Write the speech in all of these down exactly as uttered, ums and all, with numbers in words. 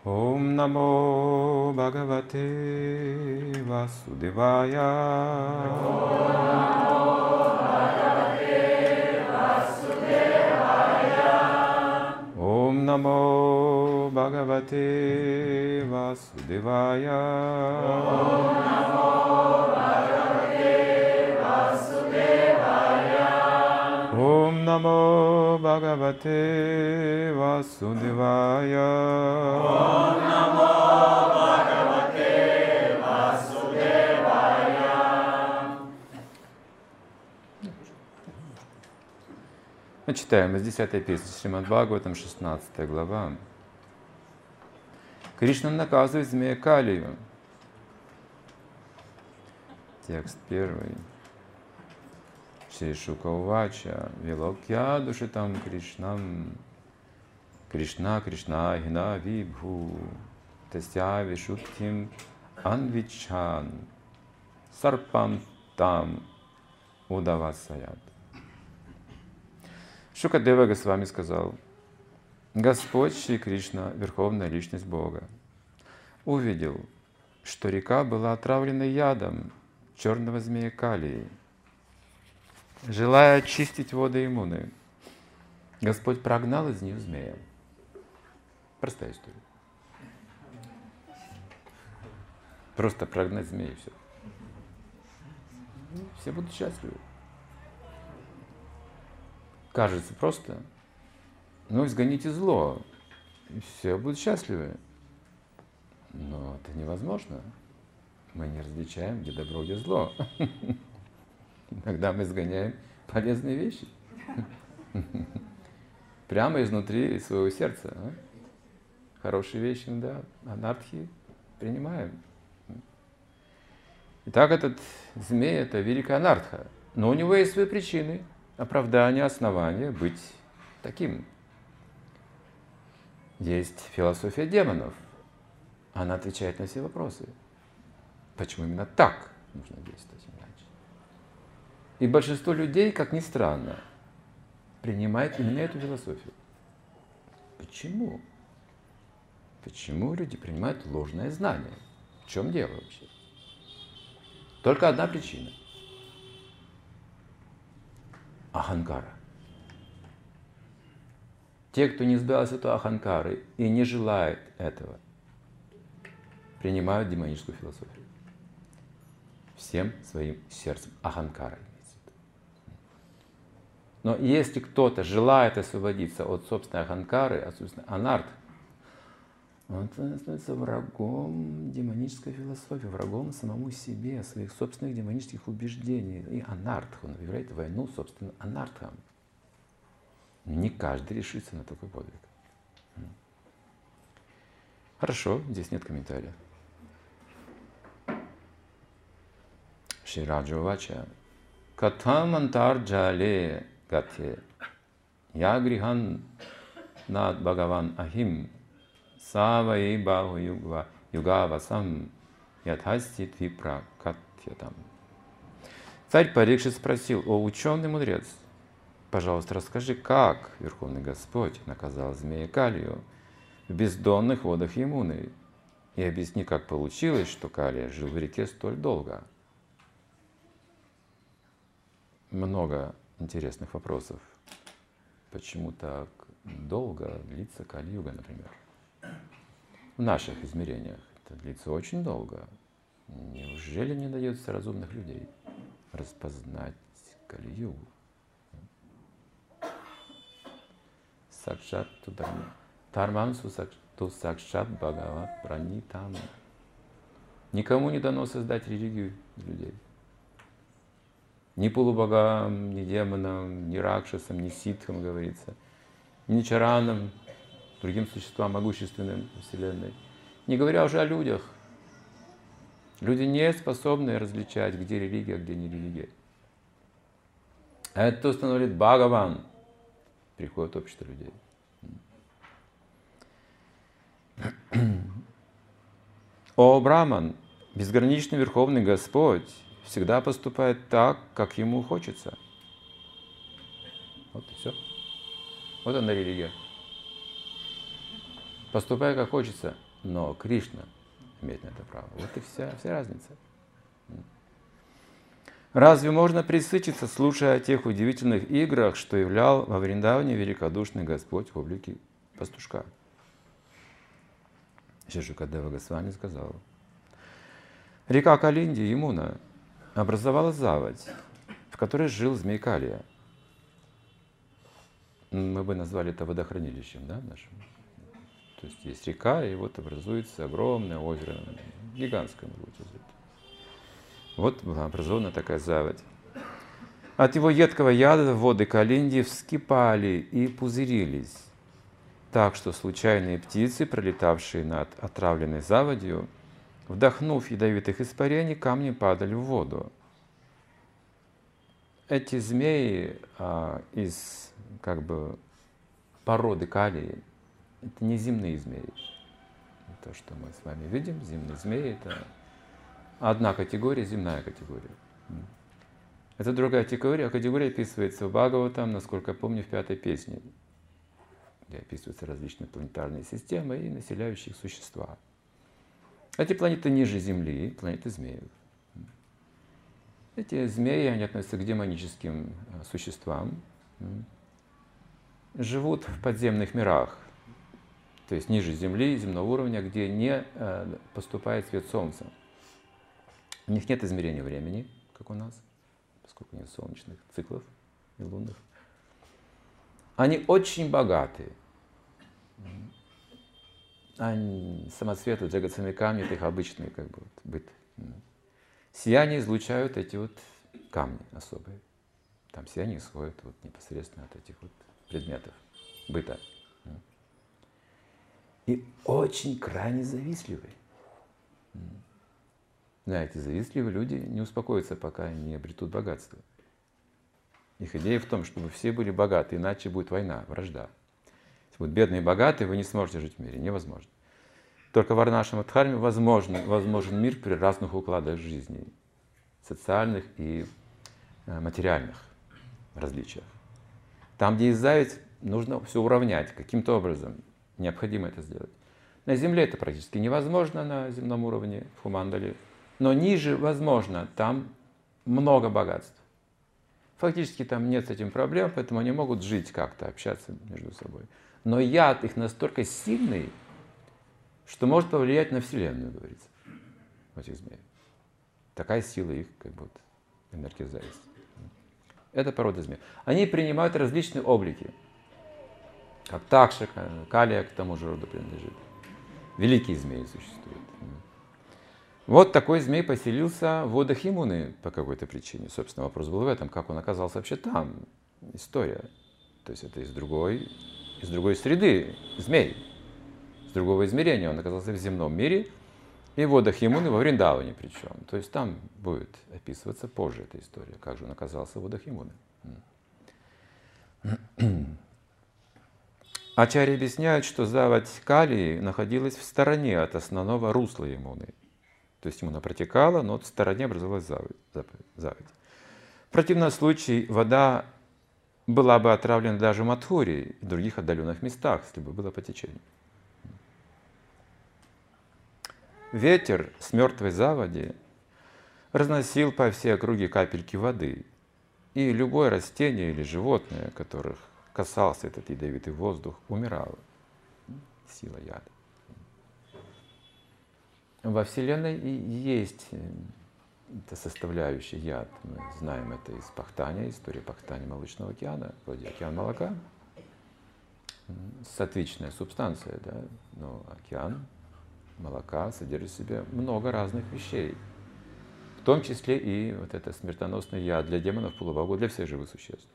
Om Namo Bhagavate Vasudevaya. Om Namo Bhagavate Vasudevaya. Om Namo Bhagavate Vasudevaya. Om Namo Bhagavate Vasudevaya. Om Namo Bhagavate Vasudevaya. Мы читаем из десятой песни Шримад Бхагаватам, шестнадцатая глава. Кришна наказывает змея Калию. Текст первый. Шри Шука Увача, Вилокья Душитам Кришнам, Кришна Кришна Хина Вибху, Тасья Вишуттхим Анвичан, Сарпам Там Удавасаят. Шукадева Госвами сказал: Господь Шри Кришна, Верховная Личность Бога, увидел, что река была отравлена ядом черного змея Калии. Желая очистить воды Ямуны, Господь прогнал из нее змея. Простая история. Просто прогнать змея и все. Все будут счастливы. Кажется просто. Ну, изгоните зло, и все будут счастливы. Но это невозможно. Мы не различаем, где добро, где зло. Иногда мы изгоняем полезные вещи. Прямо изнутри своего сердца. А? Хорошие вещи, да, анархии принимаем. Итак, этот змей — это великая анарха. Но у него есть свои причины, оправдания, основания быть таким. Есть философия демонов. Она отвечает на все вопросы. Почему именно так нужно действовать иначе? И большинство людей, как ни странно, принимает именно эту философию. Почему? Почему люди принимают ложное знание? В чем дело вообще? Только одна причина. Аханкара. Те, кто не избавился от аханкары и не желает этого, принимают демоническую философию. Всем своим сердцем. Аханкара. Но если кто-то желает освободиться от собственной аханкары, от собственной анарт, он становится врагом демонической философии, врагом самому себе, своих собственных демонических убеждений. И анарт, он объявляет войну собственным анартам. Не каждый решится на такой подвиг. Хорошо, здесь нет комментариев. Шри Раджа Увача. Катам антар джале гатье я грихан над Бхагаван ахим саваи баху югва югавасам ядхасти твипра катьятам. Царь Парикшит спросил: о ученый мудрец, пожалуйста, расскажи, как Верховный Господь наказал змея Калию в бездонных водах Ямуны, и объясни, как получилось, что Калия жил в реке столь долго. Много интересных вопросов. Почему так долго длится Кали-юга, например? В наших измерениях это длится очень долго. Неужели не дается разумных людей распознать Кали-югу? Сакшат тударми. Тарман ту сакшат бхагават пранитам. Никому не дано создать религию людей. Ни полубогам, ни демонам, ни ракшасам, ни ситхам, говорится, ни чаранам, другим существам, могущественным в Вселенной. Не говоря уже о людях. Люди не способны различать, где религия, а где не религия. Это установит Бхагаван. Приходит общество людей. О Браман, безграничный Верховный Господь, всегда поступает так, как ему хочется. Вот и все. Вот она религия. Поступай, как хочется. но Кришна имеет на это право. Вот и вся, вся разница. Разве можно пресытиться, слушая о тех удивительных играх, что являл во Вриндаване великодушный Господь в облике пастушка? Шри Шукадева Госвами сказал: река Калинди, Ямуна, образовала заводь, в которой жил змей Калия. Мы бы назвали это водохранилищем, да, нашим? То есть есть река, и вот образуется огромное озеро, гигантское, могу сказать. Вот была образована такая заводь. От его едкого яда воды Калинди вскипали и пузырились, так что случайные птицы, пролетавшие над отравленной заводью, вдохнув ядовитых испарений, камни падали в воду. Эти змеи а, из как бы породы калии, это не земные змеи. То, что мы с вами видим, земные змеи, это одна категория, земная категория. Это другая категория, а категория описывается в Бхагаватам, насколько я помню, в пятой песне, где описываются различные планетарные системы и населяющие их существа. Эти планеты ниже Земли, планеты змеев. Эти змеи, они относятся к демоническим существам, живут в подземных мирах, то есть ниже Земли, земного уровня, где не поступает свет Солнца. У них нет измерения времени, как у нас, поскольку нет солнечных циклов и лунных. Они очень богаты. Они, самоцветы, драгоценные камни, это их обычный как бы, вот, быт. Сияние излучают эти вот камни особые. Там сияние исходит вот непосредственно от этих вот предметов быта. И очень крайне завистливые. Знаете, завистливые люди не успокоятся, пока не обретут богатство. Их идея в том, чтобы все были богаты, иначе будет война, вражда. Если будут бедные и богатые, вы не сможете жить в мире, невозможно. Только в Варнашрама Дхарме возможен, возможен мир при разных укладах жизни, социальных и материальных различиях. Там, где есть зависть, нужно все уравнять каким-то образом. Необходимо это сделать. На Земле это практически невозможно на земном уровне, в Хумандале. Но ниже возможно, там много богатств. Фактически там нет с этим проблем, поэтому они могут жить как-то, общаться между собой. Но яд их настолько сильный, что может повлиять на Вселенную, говорится, у этих змей. Такая сила их, как бы, энергия зависти. Это порода змей. Они принимают различные облики. Как Такша, Калия к тому же роду принадлежит. Великие змеи существуют. Вот такой змей поселился в водах Ямуны по какой-то причине. Собственно, вопрос был в этом, как он оказался вообще там. История. То есть это из другой, из другой среды змей. С другого измерения. Он оказался в земном мире и в водах Ямуны во Вриндаване причем. То есть там будет описываться позже эта история, как же он оказался в водах Ямуны. Ачарьи объясняют, что заводь Калии находилась в стороне от основного русла Ямуны. То есть Ямуна протекала, но в стороне образовалась заводь. заводь. В противном случае вода была бы отравлена даже в Мадхуре и других отдаленных местах, если бы было по течению. Ветер с мертвой заводи разносил по всей округе капельки воды, и любое растение или животное, которых касался этот ядовитый воздух, умирало. Сила яда. Во Вселенной и есть эта составляющая яд. Мы знаем это из Пахтани, история Пахтани Молочного океана, вроде океан молока. Сатвичная субстанция, да? Но океан молока содержит в себе много разных вещей. В том числе и вот это смертоносный яд для демонов, полубогов, для всех живых существ.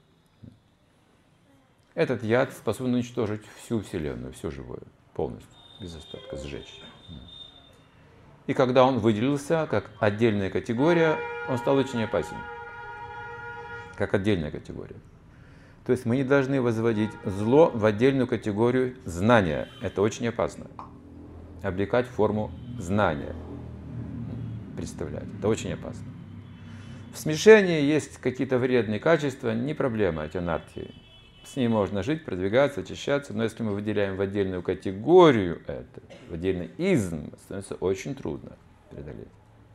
Этот яд способен уничтожить всю Вселенную, все живое, полностью, без остатка, сжечь. И когда он выделился как отдельная категория, он стал очень опасен. Как отдельная категория. То есть мы не должны возводить зло в отдельную категорию знания. Это очень опасно. Облекать в форму знания. Представлять. Это очень опасно. В смешении есть какие-то вредные качества, не проблема, эти анархии. С ней можно жить, продвигаться, очищаться, но если мы выделяем в отдельную категорию это, в отдельный изм, становится очень трудно преодолеть.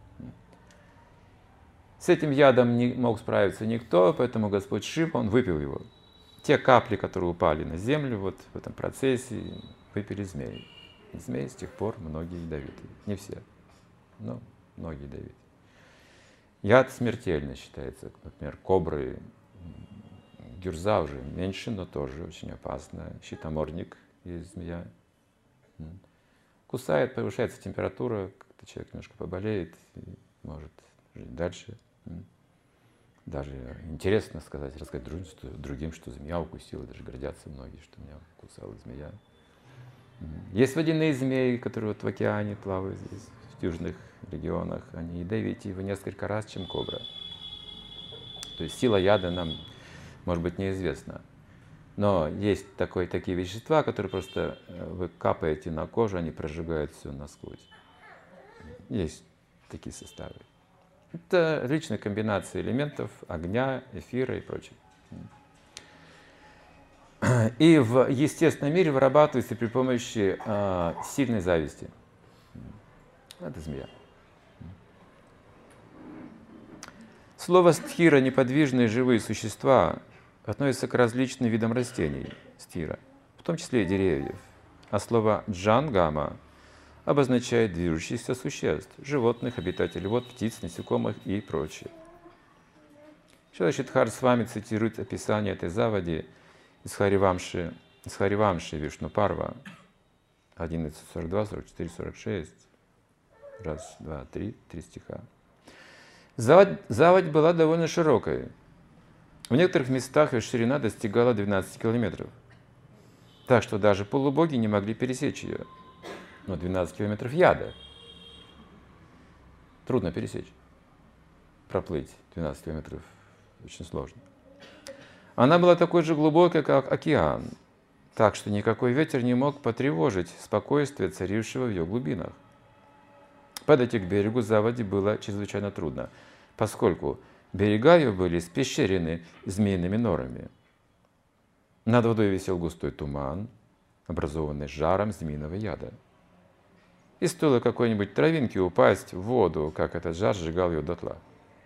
С этим ядом не мог справиться никто, поэтому Господь Шива, он выпил его. Те капли, которые упали на землю вот в этом процессе, выпили змеи. И змеи с тех пор многие ядовитые. Не все, но многие ядовитые. Яд смертельно считается. Например, кобры, гюрза уже меньше, но тоже очень опасно. Щитомордник есть змея. Кусает, повышается температура, как-то человек немножко поболеет и может жить дальше. Даже интересно сказать, рассказать другим, что, другим, что змея укусила, даже гордятся многие, что меня кусала змея. Есть водяные змеи, которые вот в океане плавают здесь, в южных регионах, они ядовитее в несколько раз, чем кобра. То есть сила яда нам, может быть, неизвестна. Но есть такой, такие вещества, которые просто вы капаете на кожу, они прожигают все насквозь. Есть такие составы. Это различные комбинации элементов огня, эфира и прочего. И в естественном мире вырабатывается при помощи э, сильной зависти. Это змея. Слово стхира, неподвижные живые существа, относится к различным видам растений стхира, в том числе и деревьев. А слово джангама обозначает движущихся существ, животных, обитателей вод, птиц, насекомых и прочее. Шилашидхар с вами цитирует описание этой заводи из Харивамши, из Харивамши Вишну Парва одиннадцать сорок два, сорок четыре, сорок шесть. Раз, два, три, три стиха. Заводь, заводь была довольно широкой. В некоторых местах ее ширина достигала двенадцати километров. Так что даже полубоги не могли пересечь ее. Но двенадцать километров яда. Трудно пересечь. Проплыть двенадцать километров очень сложно. Она была такой же глубокой, как океан. Так что никакой ветер не мог потревожить спокойствие, царившего в ее глубинах. Подойти к берегу заводи было чрезвычайно трудно, поскольку берега ее были испещрены змеиными норами. Над водой висел густой туман, образованный жаром змеиного яда. И стоило какой-нибудь травинке упасть в воду, как этот жар сжигал ее дотла.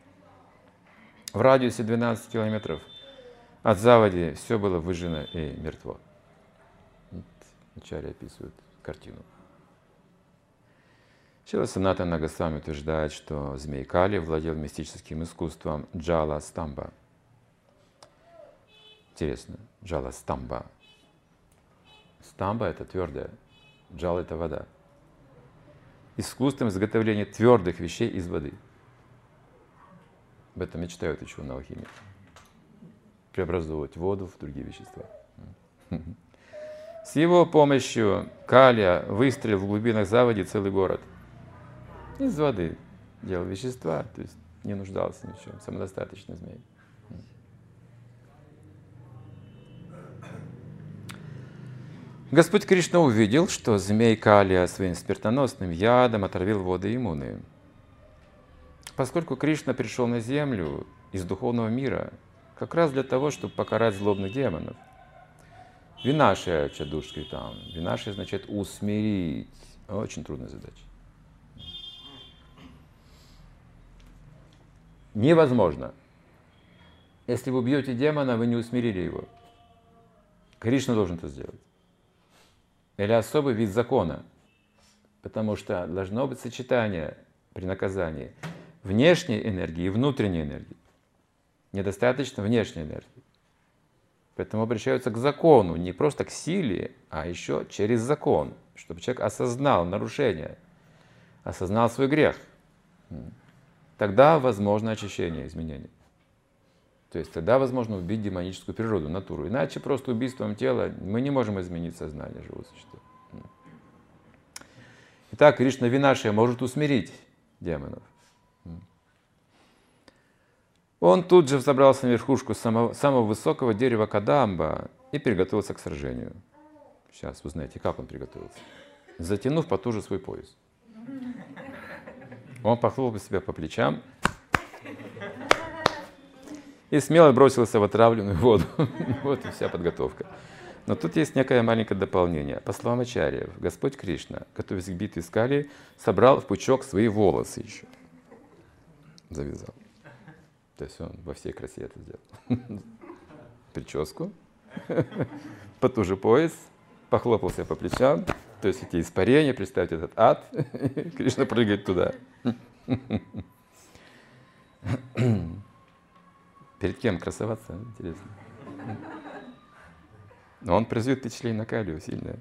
В радиусе двенадцати километров от заводи все было выжжено и мертво. Вот вначале описывают картину. Шрила Санатана Госвами утверждает, что змей Кали владел мистическим искусством джала стамба. Интересно, джала стамба. Стамба — это твердое, джала — это вода. Искусством изготовления твердых вещей из воды. Об этом мечтают ученые-алхимики. Преобразовывать воду в другие вещества. С его помощью Калия выстроил в глубинах заводи целый город. Из воды делал вещества, то есть не нуждался ни в чем, самодостаточный змей. Господь Кришна увидел, что змей Калия своим смертоносным ядом отравил воды Ямуны. Поскольку Кришна пришел на землю из духовного мира как раз для того, чтобы покарать злобных демонов. Винашия чадушки там. Винашия означает усмирить. Очень трудная задача. Невозможно. Если вы убьете демона, вы не усмирили его. Кришна должен это сделать. Или особый вид закона. Потому что должно быть сочетание при наказании внешней энергии и внутренней энергии. Недостаточно внешней энергии. Поэтому обращаются к закону, не просто к силе, а еще через закон, чтобы человек осознал нарушение, осознал свой грех. Тогда возможно очищение, изменение. То есть тогда возможно убить демоническую природу, натуру. Иначе просто убийством тела мы не можем изменить сознание живого существа. Итак, Кришна Винашия может усмирить демонов. Он тут же взобрался на верхушку самого, самого высокого дерева Кадамба и приготовился к сражению. Сейчас вы знаете, как он приготовился. Затянув потуже свой пояс. Он похлопал себя по плечам и смело бросился в отравленную воду. Вот и вся подготовка. Но тут есть некое маленькое дополнение. По словам ачарьев, Господь Кришна, готовясь к битве с Кали, собрал в пучок свои волосы еще. Завязал. То есть он во всей красе это сделал. Прическу, потуже пояс, похлопался по плечам. То есть эти испарения, представьте этот ад, Кришна прыгает туда. Перед кем красоваться, интересно. Но он производит впечатление на Калию сильное.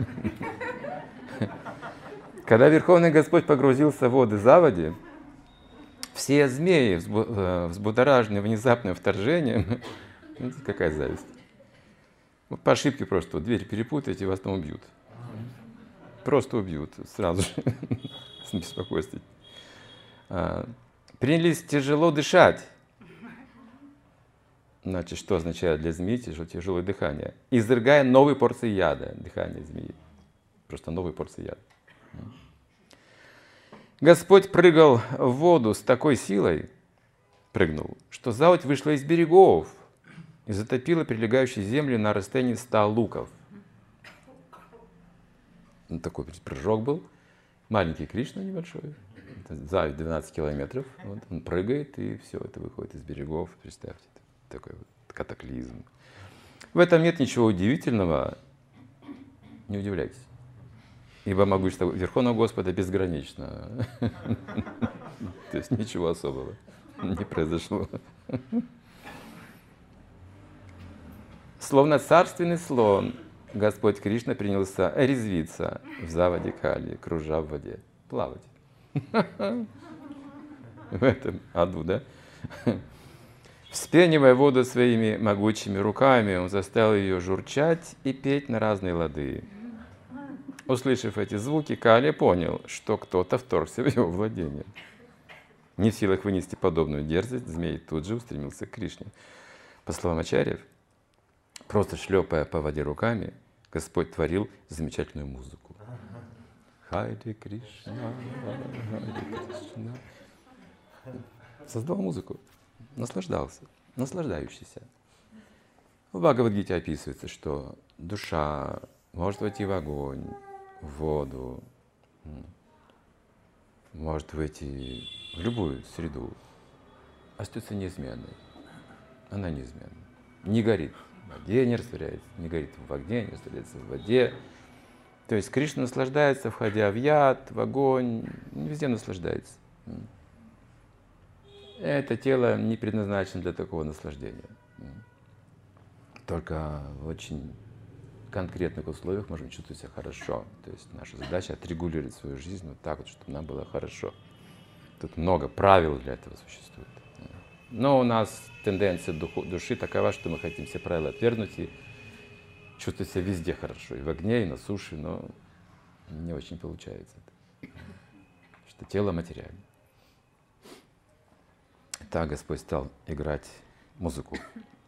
Когда Верховный Господь погрузился в воды Завади, все змеи, взбудораженные внезапным вторжением, видите, какая зависть. Вот по ошибке просто дверь перепутаете, вас там убьют. Просто убьют сразу же, с беспокойством. Принялись тяжело дышать. Значит, что означает для змеи тяжелое дыхание? Изрыгая новые порции яда, дыхание змеи. Просто новые порции яда. Господь прыгал в воду с такой силой, прыгнул, что заводь вышла из берегов и затопила прилегающие земли на расстоянии ста луков. Ну, такой прыжок был. Маленький Кришна небольшой. Заводь двенадцать километров. Вот, он прыгает, и все это выходит из берегов. Представьте, такой вот катаклизм. В этом нет ничего удивительного. Не удивляйтесь. Ибо могущество Верховного Господа безгранично. То есть ничего особого не произошло. Словно царственный слон, Господь Кришна принялся резвиться в заводе Кали, кружа в воде, плавать. В этом аду, да? Вспенивая воду своими могучими руками, он заставил ее журчать и петь на разные лады. Услышав эти звуки, Кали понял, что кто-то вторгся в его владение. Не в силах вынести подобную дерзость, змей тут же устремился к Кришне. По словам ачарьев, просто шлепая по воде руками, Господь творил замечательную музыку. Харе Кришна, Харе Кришна. Создал музыку, наслаждался, наслаждающийся. В Бхагавад-гите описывается, что душа может войти в огонь, в воду, может войти в любую среду, остается неизменной. Она неизменна. Не горит в воде, не растворяется, не горит в огне, не растворяется в воде. То есть Кришна наслаждается, входя в яд, в огонь, везде наслаждается. Это тело не предназначено для такого наслаждения. Только в очень конкретных условиях можем чувствовать себя хорошо. То есть наша задача отрегулировать свою жизнь вот так вот, чтобы нам было хорошо. Тут много правил для этого существует. Но у нас тенденция духу, души такова, что мы хотим все правила отвергнуть и чувствовать себя везде хорошо. И в огне, и на суше, но не очень получается это. Что тело материально. Так Господь стал играть музыку.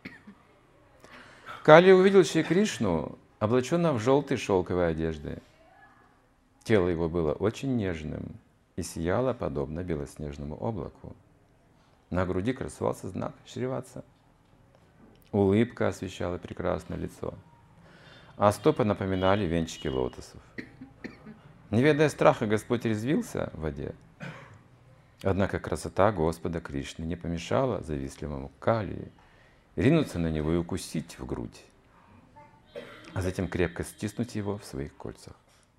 Кали увидел Шри Кришну, облаченного в желтые шелковые одежды. Тело его было очень нежным и сияло подобно белоснежному облаку. На груди красовался знак Шриватса. Улыбка освещала прекрасное лицо, а стопы напоминали венчики лотосов. Не ведая страха, Господь резвился в воде. Однако красота Господа Кришны не помешала завистливому Кали ринуться на него и укусить в грудь, а затем крепко стиснуть его в своих кольцах.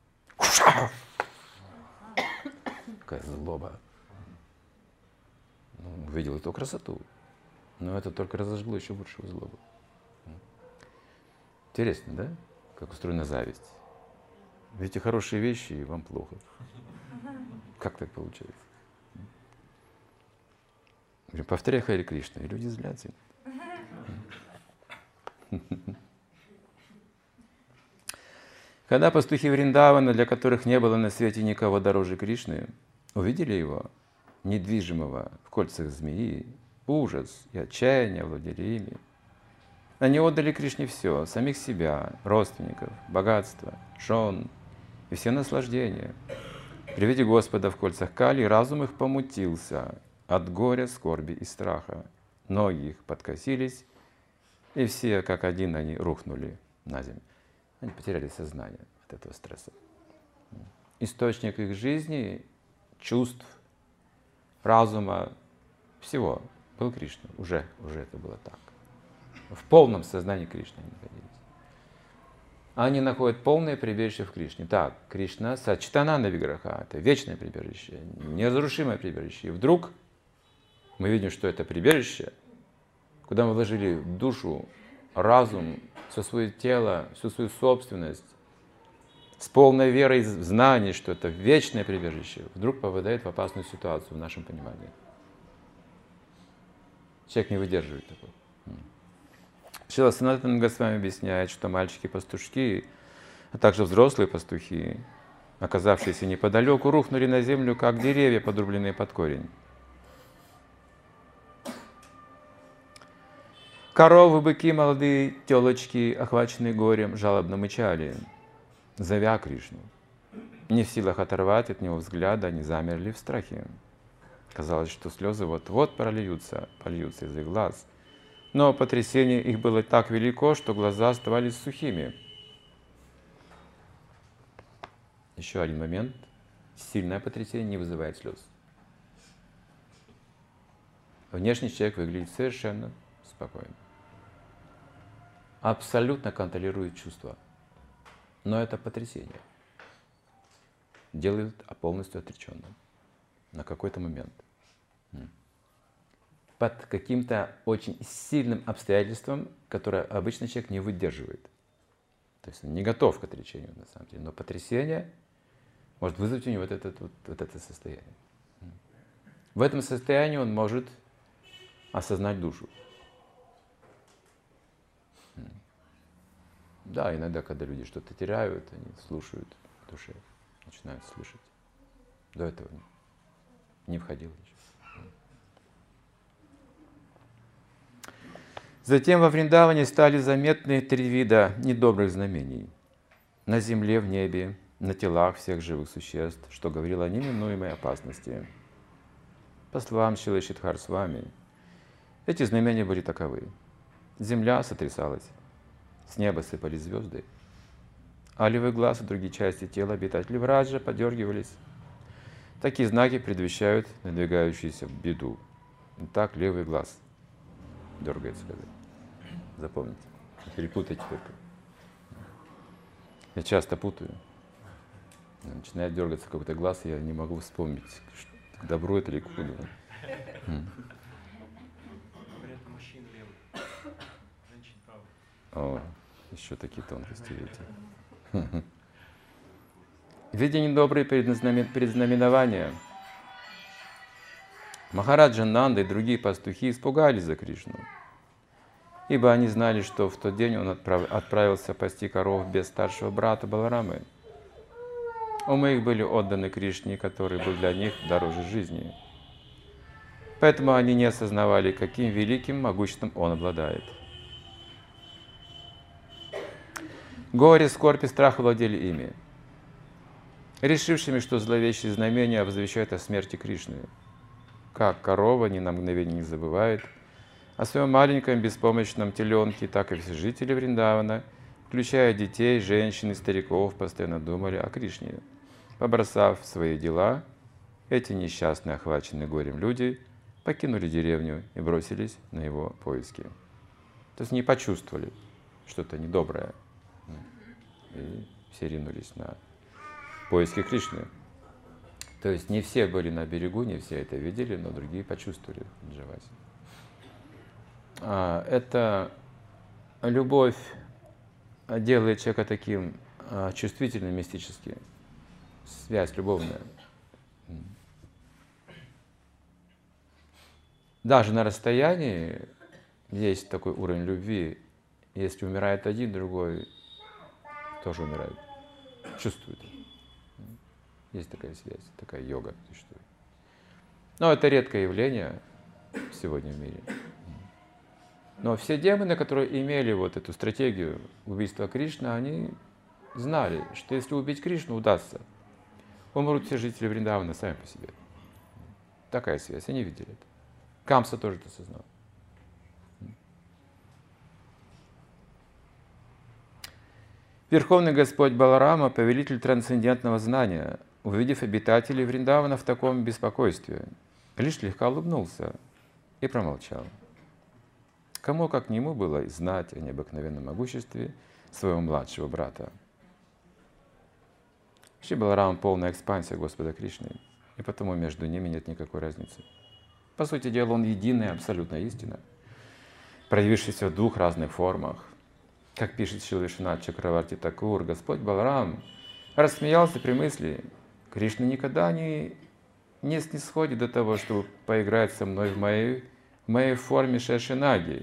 Какая злоба! Ну, увидел эту красоту, но это только разожгло еще большую злобу. Интересно, да? Как устроена зависть. Видите хорошие вещи, и вам плохо. Как так получается? Говорю, повторяй Харе Кришна, и люди злятся. Когда пастухи Вриндавана, для которых не было на свете никого дороже Кришны, увидели его, недвижимого в кольцах змеи, ужас и отчаяние овладели ими. Они отдали Кришне все, самих себя, родственников, богатство, жен и все наслаждения. При виде Господа в кольцах Кали разум их помутился от горя, скорби и страха. ноги их подкосились, и все, как один, они рухнули на землю. Они потеряли сознание от этого стресса. Источник их жизни, чувств, разума, всего был Кришна. Уже, уже это было так. В полном сознании Кришны они находились. Они находят полное прибежище в Кришне. Так, Кришна Сачитананда Виграха, это вечное прибежище, неразрушимое прибежище. И вдруг мы видим, что это прибежище, куда мы вложили душу, разум, все свое тело, всю свою собственность, с полной верой в знание, что это вечное прибежище, вдруг попадает в опасную ситуацию в нашем понимании. Человек не выдерживает такого. Шрила Санатана Госвами объясняет, что мальчики-пастушки, а также взрослые пастухи, оказавшиеся неподалеку, рухнули на землю, как деревья, подрубленные под корень. Коровы, быки, молодые телочки, охваченные горем, жалобно мычали, зовя Кришну. Не в силах оторвать от него взгляда, они замерли в страхе. Казалось, что слезы вот-вот прольются, польются из их глаз. Но потрясение их было так велико, что глаза оставались сухими. Еще один момент. Сильное потрясение не вызывает слез. Внешний человек выглядит совершенно спокойно. Абсолютно контролирует чувства. Но это потрясение делает полностью отреченным на какой-то момент. Под каким-то очень сильным обстоятельством, которое обычно человек не выдерживает. То есть он не готов к отречению на самом деле. Но потрясение может вызвать у него вот это, вот, вот это состояние. В этом состоянии он может осознать душу. Да, иногда, когда люди что-то теряют, они слушают в душе, начинают слышать. До этого не, не входило еще. Затем во Вриндаване стали заметны три вида недобрых знамений. На земле, в небе, на телах всех живых существ, что говорило о неминуемой опасности. По словам Шрилы Шридхар-свами, эти знамения были таковы. Земля сотрясалась, с неба сыпались звезды, а левый глаз и другие части тела обитателей Враджа подергивались. Такие знаки предвещают надвигающуюся беду. Так левый глаз дергается. Запомните. Не перепутайте только. Я часто путаю. Начинает дергаться какой-то глаз, и я не могу вспомнить, к добру это или к худу. О, еще такие тонкости, видите. Видя недобрые предзнаменования, Махараджа Нанда и другие пастухи испугались за Кришну, ибо они знали, что в тот день он отправ... отправился пасти коров без старшего брата Баларамы. Умы их были отданы Кришне, который был для них дороже жизни. Поэтому они не осознавали, каким великим могуществом он обладает. Горе, скорбь и страх владели ими, решившими, что зловещие знамения возвещают о смерти Кришны. Как корова ни на мгновение не забывает о своем маленьком беспомощном теленке, так и все жители Вриндавана, включая детей, женщин и стариков, постоянно думали о Кришне. Побросав свои дела, эти несчастные, охваченные горем люди, покинули деревню и бросились на его поиски. То есть не почувствовали что-то недоброе. И все ринулись на поиски Кришны. То есть не все были на берегу, не все это видели, но другие почувствовали Джаваси. А, это любовь делает человека таким а, чувствительным, мистически. Связь любовная. Даже на расстоянии есть такой уровень любви. Если умирает один, другой тоже умирает. Чувствует. Есть такая связь, такая йога существует. Но это редкое явление сегодня в мире. Но все демоны, которые имели вот эту стратегию убийства Кришны, они знали, что если убить Кришну, удастся. Умрут все жители Вриндавана сами по себе. Такая связь, они видели это. Камса тоже это осознал. Верховный Господь Баларама, повелитель трансцендентного знания, увидев обитателей Вриндавана в таком беспокойстве, лишь слегка улыбнулся и промолчал. Кому, как не ему, было знать о необыкновенном могуществе своего младшего брата. Шри Баларама — полная экспансия Господа Кришны, и потому между ними нет никакой разницы. По сути дела, он единая абсолютная истина, проявившийся в двух разных формах. Как пишет Шрила Вишванат Чакраварти Такур, Господь Баларам рассмеялся при мысли: Кришна никогда не, не снисходит до того, чтобы поиграть со мной в моей, в моей форме Шешинаги.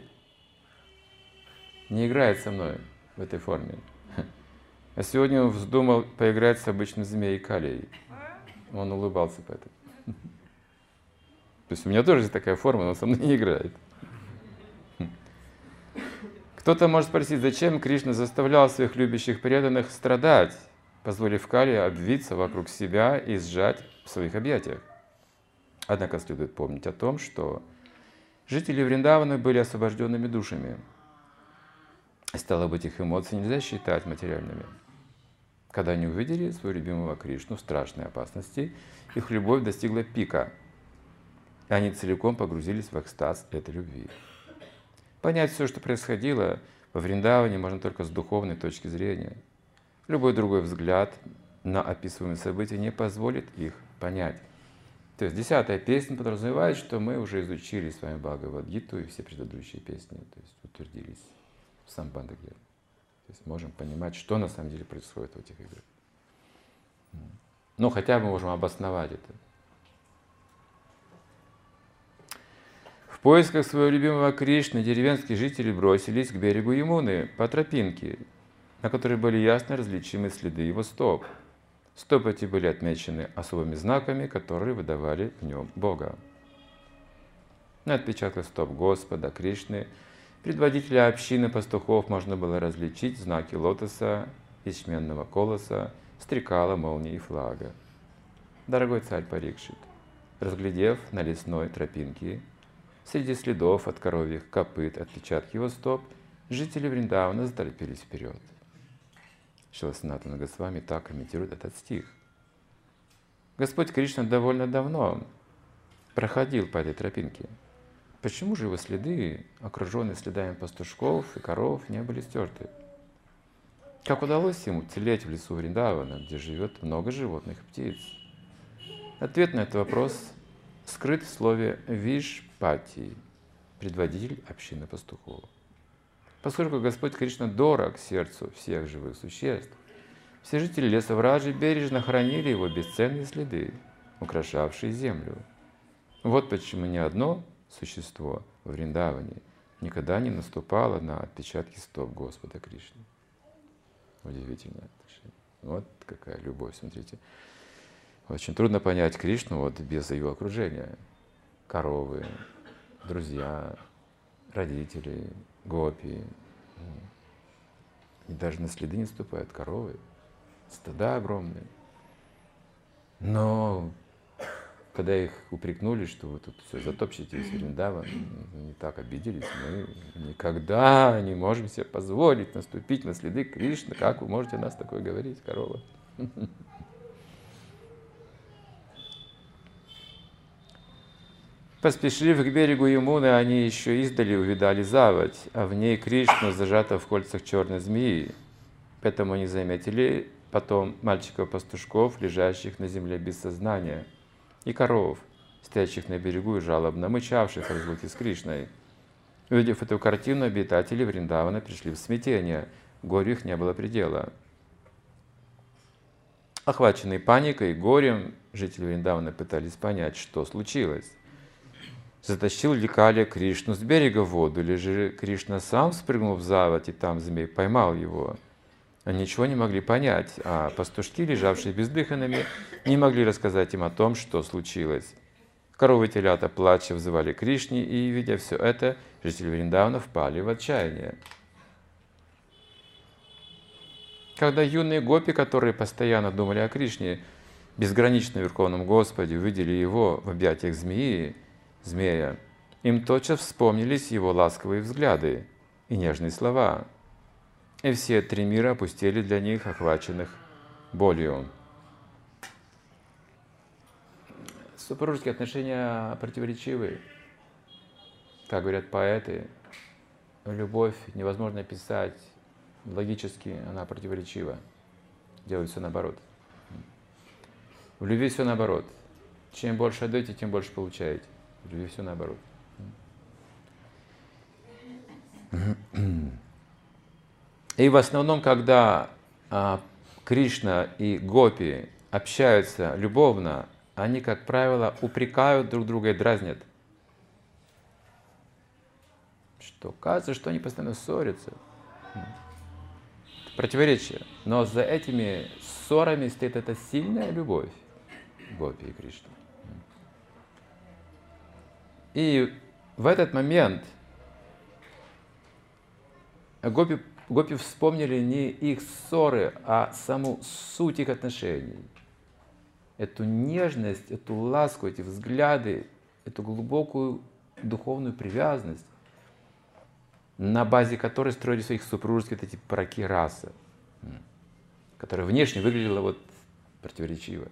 Не играет со мной в этой форме. А сегодня он вздумал поиграть с обычным змеей Калией. Он улыбался поэтому. То есть у меня тоже есть такая форма, но со мной не играет. Кто-то может спросить, зачем Кришна заставлял своих любящих преданных страдать, позволив Кали обвиться вокруг себя и сжать в своих объятиях. Однако следует помнить о том, что жители Вриндавана были освобожденными душами. И стало быть, их эмоции нельзя считать материальными. Когда они увидели своего любимого Кришну в страшной опасности, их любовь достигла пика, и они целиком погрузились в экстаз этой любви. Понять все, что происходило во Вриндаване, можно только с духовной точки зрения. Любой другой взгляд на описываемые события не позволит их понять. То есть десятая песня подразумевает, что мы уже изучили с вами Бхагавад-гиту и все предыдущие песни, то есть утвердились в Самбандха-гьяне. То есть можем понимать, что на самом деле происходит в этих играх. Но хотя бы можем обосновать это. В поисках своего любимого Кришны деревенские жители бросились к берегу Ямуны по тропинке, на которой были ясно различимы следы его стоп. Стопы эти были отмечены особыми знаками, которые выдавали в нем Бога. На отпечатках стоп Господа Кришны, предводителя общины пастухов, можно было различить знаки лотоса, ячменного колоса, стрекала, молнии и флага. Дорогой царь Парикшит, разглядев на лесной тропинке среди следов от коровьих копыт отпечатки его стоп, жители Вриндавана заторопились вперед. Шрила Санатана Госвами так комментирует этот стих. Господь Кришна довольно давно проходил по этой тропинке. Почему же его следы, окруженные следами пастушков и коров, не были стерты? Как удалось ему уцелеть в лесу Вриндавана, где живет много животных и птиц? Ответ на этот вопрос скрыт в слове «вишпати», предводитель общины пастухов. Поскольку Господь Кришна дорог сердцу всех живых существ, все жители леса Враджи бережно хранили его бесценные следы, украшавшие землю. Вот почему ни одно существо в Вриндаване никогда не наступало на отпечатки стоп Господа Кришны. Удивительно. Вот какая любовь, смотрите. Очень трудно понять Кришну вот без его окружения. Коровы, друзья, родители, гопи. И даже на следы не ступают коровы. Стада огромные. Но когда их упрекнули, что вы тут все затопчете из Вриндавана, они так обиделись, мы никогда не можем себе позволить наступить на следы Кришны. Как вы можете нас такое говорить, корова? Поспешив к берегу Ямуны, они еще издали увидали заводь, а в ней Кришну, зажата в кольцах черной змеи. Поэтому они заметили потом мальчиков-пастушков, лежащих на земле без сознания, и коров, стоящих на берегу и жалобно мычавших в разлуке с Кришной. Увидев эту картину, обитатели Вриндавана пришли в смятение, горю их не было предела. Охваченные паникой и горем, жители Вриндавана пытались понять, что случилось. Затащил ли Кали Кришну с берега в воду, или же Кришна сам спрыгнул в заводь, и там змей поймал его? Они ничего не могли понять, а пастушки, лежавшие бездыханными, не могли рассказать им о том, что случилось. Коровы и телята плача взывали Кришне, и, видя все это, жители Вриндавана впали в отчаяние. Когда юные гопи, которые постоянно думали о Кришне, безгранично Верховном Господе, увидели его в объятиях змеи, змея, им тотчас вспомнились его ласковые взгляды и нежные слова. и все три мира опустели для них, охваченных болью. Супружеские отношения противоречивы. Как говорят поэты, любовь невозможно описать логически, она противоречива. Делает все наоборот. В любви все наоборот. Чем больше отдаете, тем больше получаете. В любви все наоборот. И в основном, когда а, Кришна и гопи общаются любовно, они, как правило, упрекают друг друга и дразнят. Что кажется, что они постоянно ссорятся. Противоречие. Но за этими ссорами стоит эта сильная любовь гопи и Кришны. И в этот момент гопи, гопи вспомнили не их ссоры, а саму суть их отношений. Эту нежность, эту ласку, эти взгляды, эту глубокую духовную привязанность, на базе которой строили своих супружеских вот эти браки расы, которая внешне выглядела вот противоречиво.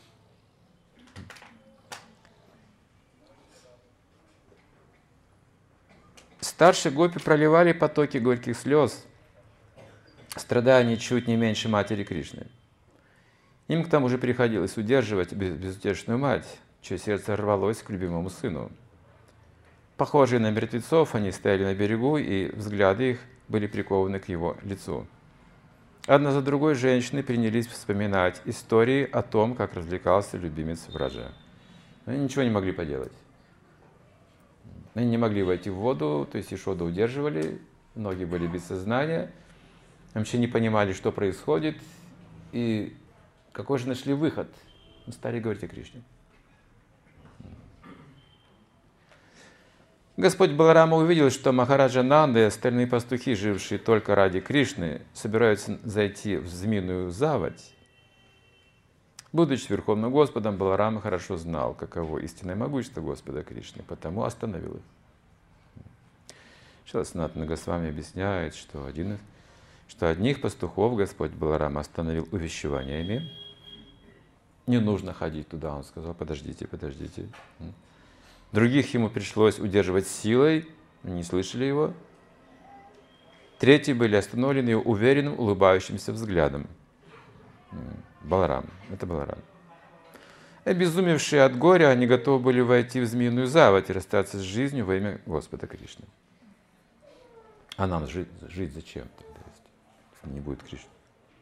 Старшие гопи проливали потоки горьких слез, страдая ничуть не меньше матери Кришны. Им к тому же приходилось удерживать безутешную мать, чье сердце рвалось к любимому сыну. Похожие на мертвецов, они стояли на берегу, и взгляды их были прикованы к его лицу. Одна за другой женщины принялись вспоминать истории о том, как развлекался любимец врага. Они ничего не могли поделать. Они не могли войти в воду, то есть Ишоду удерживали, ноги были без сознания, вообще не понимали, что происходит, и какой же нашли выход. Стали говорить о Кришне. Господь Баларама увидел, что Махараджа Нанда и остальные пастухи, жившие только ради Кришны, собираются зайти в змеиную заводь. Будучи Верховным Господом, Баларама хорошо знал, каково истинное могущество Господа Кришны, потому остановил их. Шрила Санатана Госвами объясняет, что, один, что одних пастухов Господь Баларама остановил увещеваниями. Не нужно ходить туда, он сказал, подождите, подождите. Других ему пришлось удерживать силой, не слышали его. Третьи были остановлены уверенным, улыбающимся взглядом. Баларам, это Баларам. Обезумевшие от горя, они готовы были войти в змеиную заводь и расстаться с жизнью во имя Господа Кришны. А нам жить, жить зачем тогда, если не будет Кришны?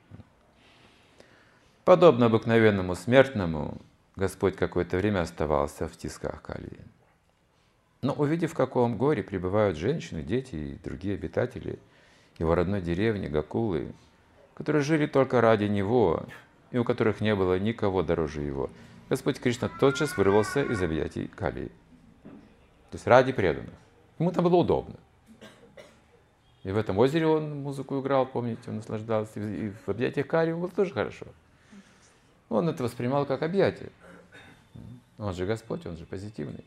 Подобно обыкновенному смертному, Господь какое-то время оставался в тисках Калии. Но увидев, в каком горе пребывают женщины, дети и другие обитатели его родной деревни Гокулы, которые жили только ради него, и у которых не было никого дороже его, Господь Кришна тотчас вырвался из объятий Калии. То есть ради преданных. Ему там было удобно. И в этом озере он музыку играл, помните, он наслаждался. И в объятиях Калии ему было тоже хорошо. Он это воспринимал как объятие. Он же Господь, он же позитивный.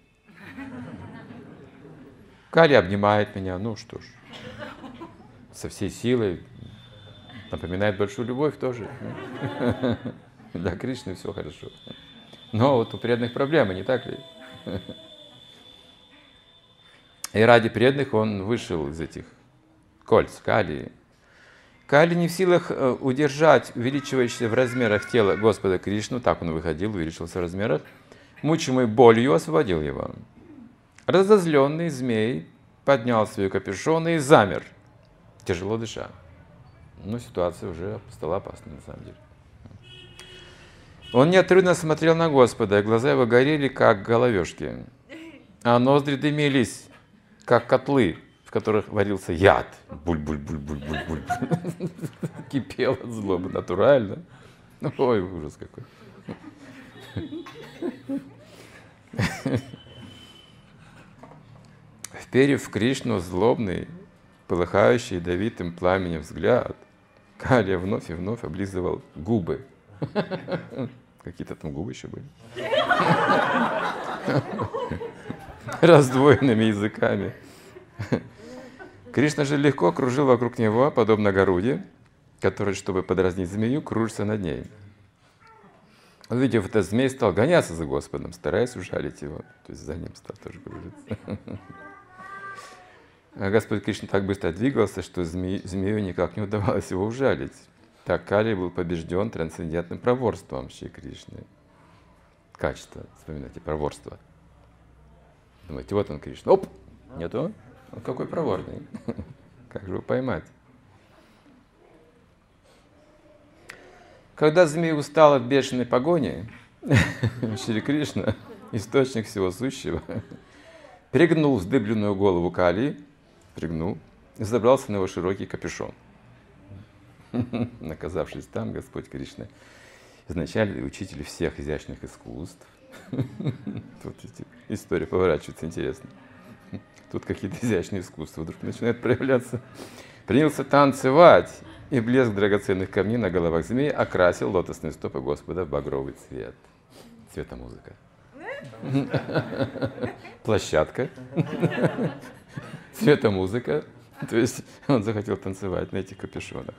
Кали обнимает меня, ну что ж, со всей силой, напоминает большую любовь тоже. Для Кришны все хорошо. Но вот у преданных проблемы, не так ли? И ради преданных он вышел из этих кольц Кали. Кали не в силах удержать увеличивающееся в размерах тело Господа Кришну, так он выходил, увеличился в размерах, мучимый болью освободил его. Разозленный змей поднял свою капюшон и замер, тяжело дыша. Но ситуация уже стала опасной на самом деле. Он неотрывно смотрел на Господа, и глаза его горели, как головешки, а ноздри дымились, как котлы, в которых варился яд. Буль-буль-буль-буль-буль-буль. Кипел от злобы, натурально. Ой, ужас какой. Вперев в Кришну злобный, полыхающий ядовитым пламенем взгляд, Калия вновь и вновь облизывал губы. Какие-то там губы еще были. Раздвоенными языками. Кришна же легко кружил вокруг него, подобно Гаруде, который, чтобы подразнить змею, кружится над ней. Увидев это, змей стал гоняться за Господом, стараясь ужалить его. То есть за ним стал тоже кружиться. А Господь Кришна так быстро двигался, что зме... змею никак не удавалось его ужалить. Так Кали был побежден трансцендентным проворством Шри Кришны. Качество, вспоминайте, проворство. Думаете, вот он Кришна. Оп! Нету? Он какой проворный. Как же его поймать? Когда змей устал от бешеной погони, Шри Кришна, источник всего сущего, пригнул вздыбленную голову Кали, пригнул, и забрался на его широкий капюшон. Наказавшись там, Господь Кришна, изначально учитель всех изящных искусств. Тут история поворачивается, интересно. Тут какие-то изящные искусства вдруг начинают проявляться. Принялся танцевать, и блеск драгоценных камней на головах змей окрасил лотосные стопы Господа в багровый цвет. Цветомузыка. Площадка. Цветомузыка. То есть он захотел танцевать на этих капюшонах.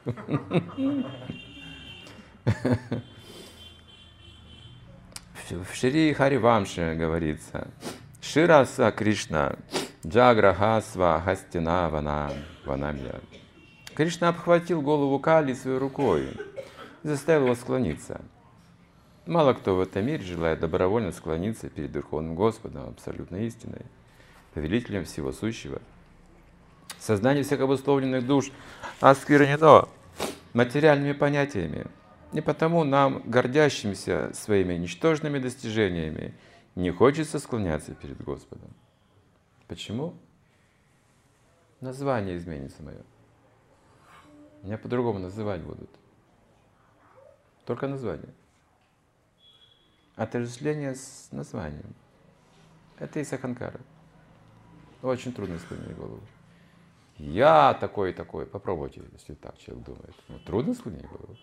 В Шри Харивамше говорится: Шираса Кришна Джаграхасва Хастина Вана Ванамья. Кришна обхватил голову Кали своей рукой и заставил его склониться. Мало кто в этом мире желает добровольно склониться перед Верховным Господом, абсолютной истиной, повелителем всего сущего. Сознание всех обусловленных душ осквернено материальными понятиями, и потому нам, гордящимся своими ничтожными достижениями, не хочется склоняться перед Господом. Почему? Название изменится мое. Меня по-другому называть будут. Только название. Отождествление с названием. Это и саханкара. Очень трудно склонить голову. Я такой-такой. Попробуйте, если так человек думает. Ну, трудно склонить голову.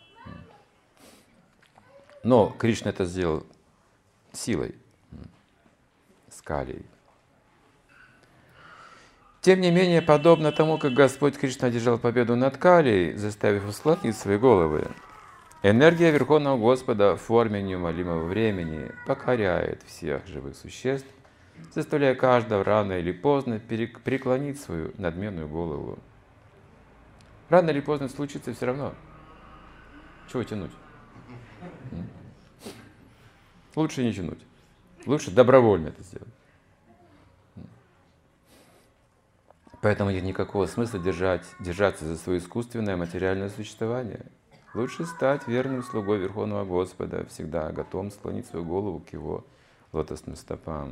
Но Кришна это сделал силой, с Калией. Тем не менее, подобно тому, как Господь Кришна одержал победу над Калией, заставив склонить свои головы, энергия Верховного Господа в форме неумолимого времени покоряет всех живых существ, заставляя каждого рано или поздно преклонить свою надменную голову. Рано или поздно случится все равно. Чего тянуть? Лучше не тянуть. Лучше добровольно это сделать. Поэтому нет никакого смысла держать, держаться за свое искусственное материальное существование. Лучше стать верным слугой Верховного Господа, всегда готовым склонить свою голову к Его лотосным стопам.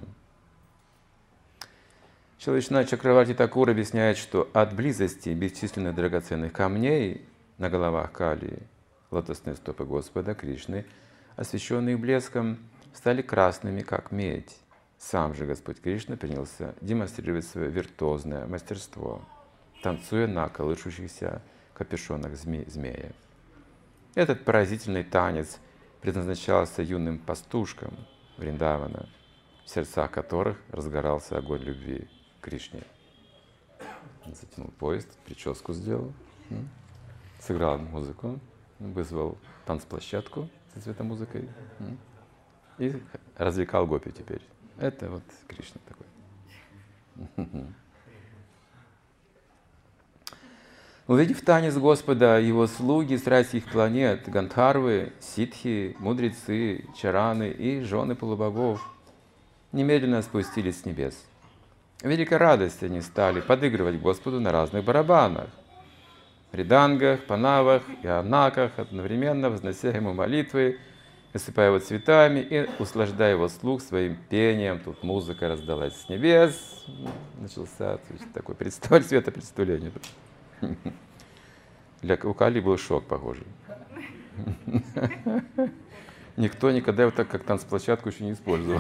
Шилачна Чакраварти Такур объясняет, что от близости бесчисленных драгоценных камней на головах Кали лотосные стопы Господа Кришны, освещенные блеском, стали красными, как медь. Сам же Господь Кришна принялся демонстрировать свое виртуозное мастерство, танцуя на колышущихся капюшонах зме змея. Этот поразительный танец предназначался юным пастушкам Вриндавана, в сердцах которых разгорался огонь любви к Кришне. Он затянул поезд, прическу сделал, сыграл музыку, вызвал танцплощадку со светомузыкой и развлекал гопи теперь. Это вот Кришна такой. Увидев танец Господа, его слуги с райских планет, гандхарвы, ситхи, мудрецы, чараны и жены полубогов немедленно спустились с небес. В великой радости они стали подыгрывать Господу на разных барабанах, ридангах, панавах и анаках, одновременно вознося ему молитвы, осыпая его цветами и услаждая его слух своим пением. Тут музыка раздалась с небес. Начался такой представление, светопредставление. Для Кали был шок, похоже. Никто никогда его так, как танцплощадку, еще не использовал.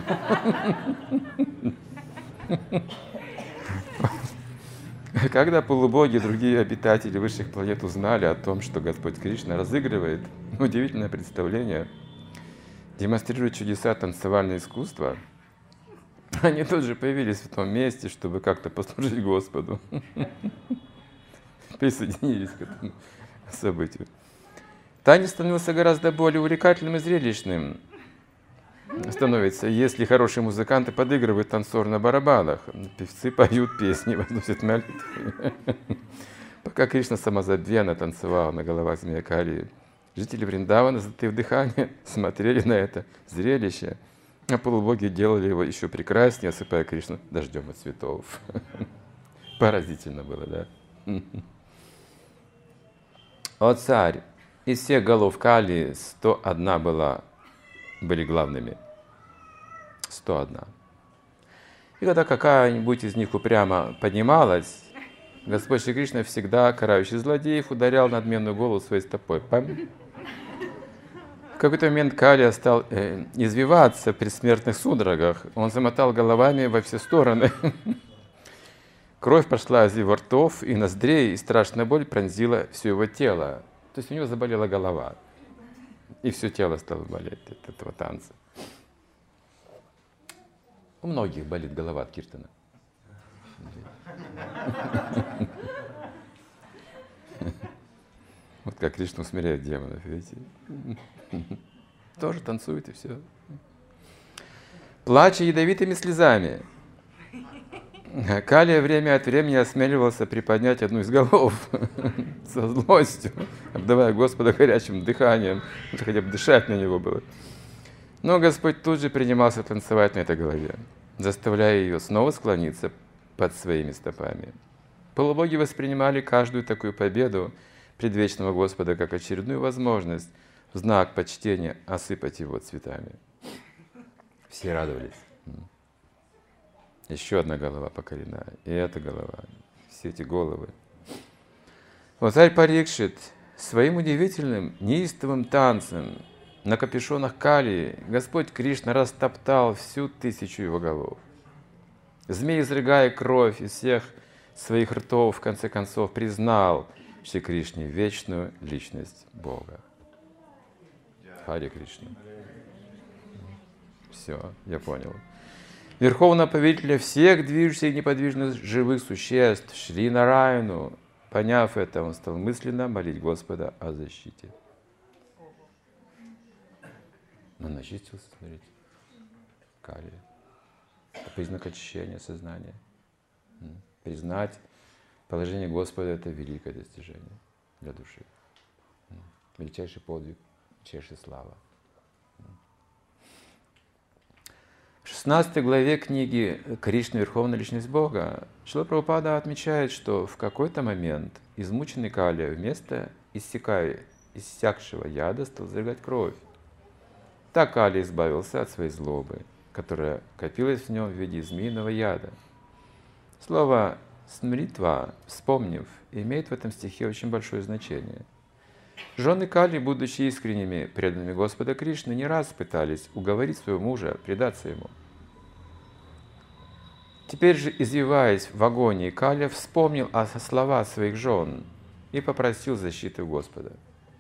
Когда полубоги и другие обитатели высших планет узнали о том, что Господь Кришна разыгрывает удивительное представление, демонстрирует чудеса танцевального искусства, они тут же появились в том месте, чтобы как-то послужить Господу. присоединились к этому событию. Танец становился гораздо более увлекательным и зрелищным. Становится, если хорошие музыканты подыгрывают танцор на барабанах, певцы поют песни, возносят молитвы. Пока Кришна самозабвенно танцевал на головах змея Кали, жители Вриндавана, затаив дыхание, смотрели на это зрелище, а полубоги делали его еще прекраснее, осыпая Кришну дождем от цветов. Поразительно было, да? О царь! Из всех голов Кали сто одна была, были главными. сто одна. И когда какая-нибудь из них упрямо поднималась, Господь Шри Кришна, всегда карающий злодеев, ударял надменную голову своей стопой. Пам. В какой-то момент Кали стал э, извиваться при смертных судорогах. Он замотал головами во все стороны. Кровь пошла из его ртов и ноздрей, и страшная боль пронзила все его тело. То есть у него заболела голова. И все тело стало болеть от этого танца. У многих болит голова от киртана. Вот как Кришна усмиряет демонов, видите? Тоже танцует и все. Плача ядовитыми слезами, Кали время от времени осмеливался приподнять одну из голов со злостью, обдавая Господа горячим дыханием, хотя бы дышать на него было. Но Господь тут же принимался танцевать на этой голове, заставляя ее снова склониться под своими стопами. Полубоги воспринимали каждую такую победу предвечного Господа как очередную возможность в знак почтения осыпать его цветами. Все радовались. Еще одна голова покорена, и эта голова, все эти головы. Вот царь Парикшит своим удивительным, неистовым танцем на капюшонах Кали Господь Кришна растоптал всю тысячу его голов. Змей, изрыгая кровь из всех своих ртов, в конце концов признал в Шри Кришне вечную личность Бога. Харе Кришна. Все, я понял. Верховного повелителя всех движущихся и неподвижных живых существ, Шри Нараяну, поняв это, он стал мысленно молить Господа о защите. Он очистился, смотрите, Кали. Это признак очищения сознания. Признать положение Господа — это великое достижение для души. Величайший подвиг, величайшая слава. В шестнадцатой главе книги «Кришна. Верховная Личность Бога» Шрила Прабхупада отмечает, что в какой-то момент измученный Кали вместо иссякая, иссякшего яда стал изрыгать кровь. Так Кали избавился от своей злобы, которая копилась в нем в виде змеиного яда. Слово «смритва», «вспомнив», имеет в этом стихе очень большое значение. Жены Кали, будучи искренними преданными Господа Кришны, не раз пытались уговорить своего мужа предаться ему. Теперь же, извиваясь в агонии, Кали вспомнил о слова своих жен и попросил защиты у Господа.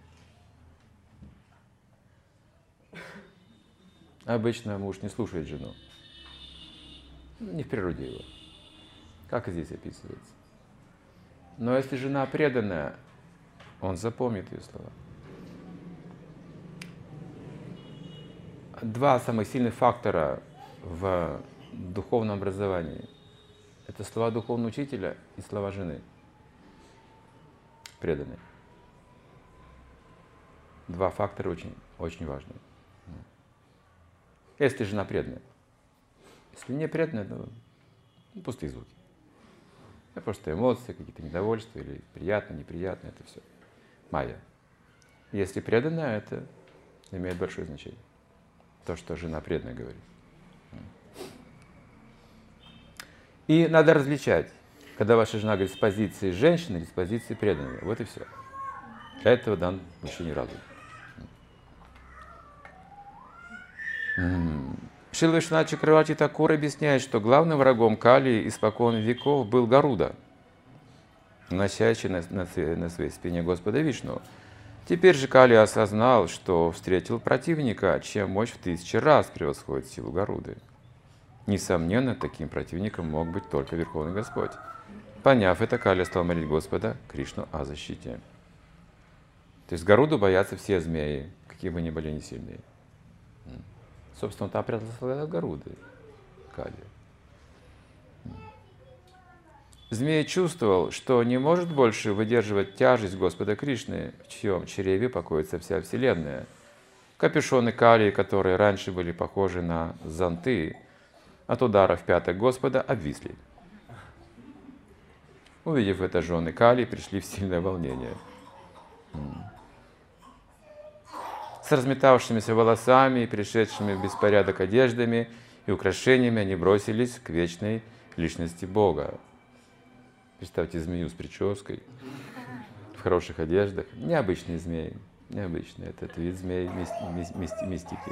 Обычно муж не слушает жену. Не в природе его. Как и здесь описывается. Но если жена преданная, он запомнит ее слова. Два самых сильных фактора в духовном образовании — это слова духовного учителя и слова жены. Преданные. Два фактора очень, очень важные. Если жена преданная. Если не преданная, то ну, пустые звуки. Это просто эмоции, какие-то недовольства, или приятно, неприятно, это все. Майя. Если преданная, это имеет большое значение. То, что жена преданная говорит. И надо различать, когда ваша жена говорит с позиции женщины или с позиции преданной. Вот и все. Для этого дан мужчине разум. Шрила Вишванатха Чакраварти Такур объясняет, что главным врагом Кали испокон веков был Гаруда, носящий на, на, на своей спине Господа Вишну. Теперь же Кали осознал, что встретил противника, чья мощь в тысячи раз превосходит силу Гаруды. Несомненно, таким противником мог быть только Верховный Господь. Поняв это, Кали стал молить Господа Кришну о защите. То есть Гаруду боятся все змеи, какие бы ни были не сильные. Собственно, он там прятался от Гаруды, Кали. Змей чувствовал, что не может больше выдерживать тяжесть Господа Кришны, в чьем чреве покоится вся Вселенная. Капюшоны Кали, которые раньше были похожи на зонты, от ударов пяток Господа обвисли. Увидев это, жены Кали пришли в сильное волнение. С разметавшимися волосами и пришедшими в беспорядок одеждами и украшениями они бросились к вечной личности Бога. Представьте змею с прической, в хороших одеждах. Необычные змеи, необычные. Это вид змей мистики.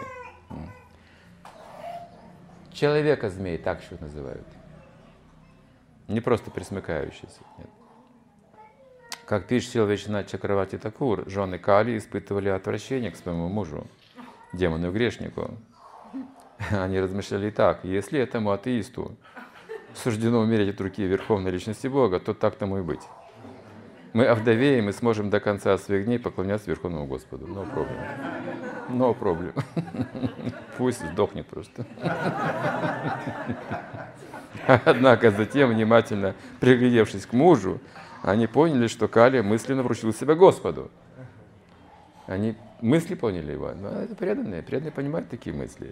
Человека-змей, так еще называют. Не просто присмыкающийся. Нет. Как пишет Шила Чакраварти Такур, жены Кали испытывали отвращение к своему мужу, демону-грешнику. Они размышляли так: если этому атеисту суждено умереть от руки Верховной Личности Бога, то так тому и быть. Мы овдовеем и сможем до конца своих дней поклоняться Верховному Господу. No problem. No problem. Пусть сдохнет просто. Однако затем, внимательно приглядевшись к мужу, они поняли, что Кали мысленно вручил себя Господу. Они мысли поняли его. Но это преданные. Преданные понимают такие мысли.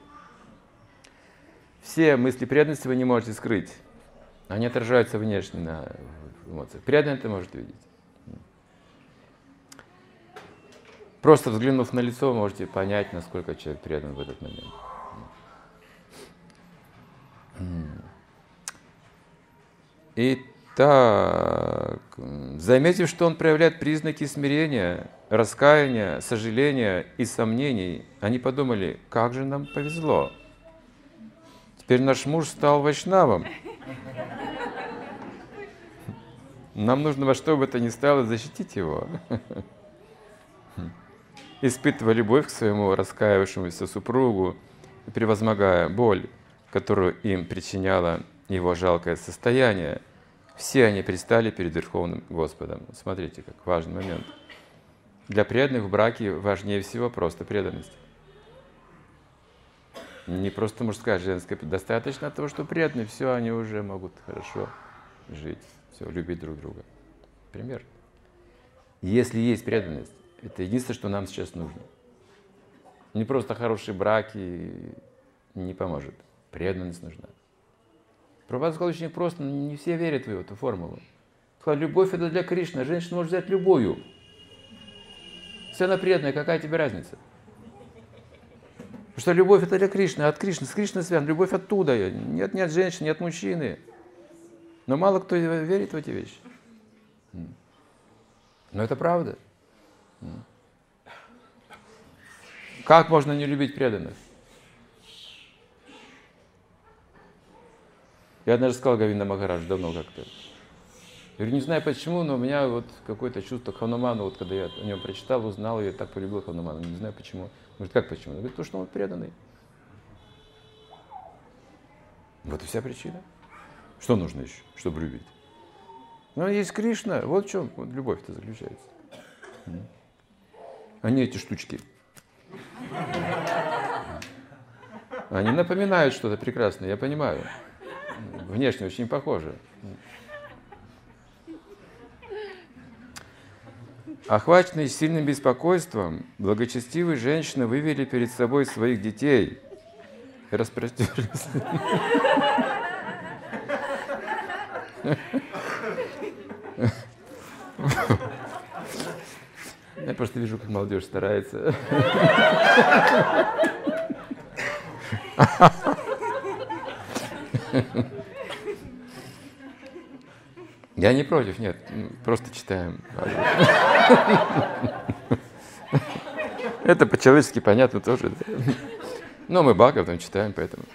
Все мысли преданности вы не можете скрыть. Они отражаются внешне на эмоциях. Преданный это может видеть. Просто взглянув на лицо, можете понять, насколько человек предан в этот момент. Итак, заметив, что он проявляет признаки смирения, раскаяния, сожаления и сомнений, они подумали: как же нам повезло. Теперь наш муж стал вайшнавом. Нам нужно во что бы то ни стало защитить его. Испытывая любовь к своему раскаявшемуся супругу, превозмогая боль, которую им причиняло его жалкое состояние, все они предстали перед Верховным Господом. Смотрите, как важный момент. Для преданных в браке важнее всего просто преданность. Не просто мужская, женская. Достаточно того, что преданные, все, они уже могут хорошо жить, все, любить друг друга. Пример. Если есть преданность, это единственное, что нам сейчас нужно. Не просто хорошие браки не поможет. Преданность нужна. Прабхупада сказал очень просто, не все верят в эту формулу. Сказал: любовь это для Кришны, а женщина может взять любую. Если она преданная, какая тебе разница? Потому что любовь это для Кришны, от Кришны, с Кришной связана, любовь оттуда. Нет ни от женщины, ни от мужчины. Но мало кто верит в эти вещи. Но это правда. Как можно не любить преданных? Я однажды сказал Говинда Махарадж, давно как-то. Я говорю, не знаю почему, но у меня вот какое-то чувство к Хануману, вот когда я о нем прочитал, узнал, я так полюбил Ханумана. Не знаю почему. Говорит, как почему? Он говорит, потому что он преданный. Вот и вся причина. Что нужно еще, чтобы любить? Ну, есть Кришна, вот в чем вот любовь-то заключается. А не эти штучки. Они напоминают что-то прекрасное, я понимаю. Внешне очень похоже. Охваченные сильным беспокойством, благочестивые женщины вывели перед собой своих детей и распростерлись. Я просто вижу, как молодежь старается. Я не против, нет, просто читаем. Это по-человечески понятно тоже. Но мы Бхагаватам читаем, поэтому.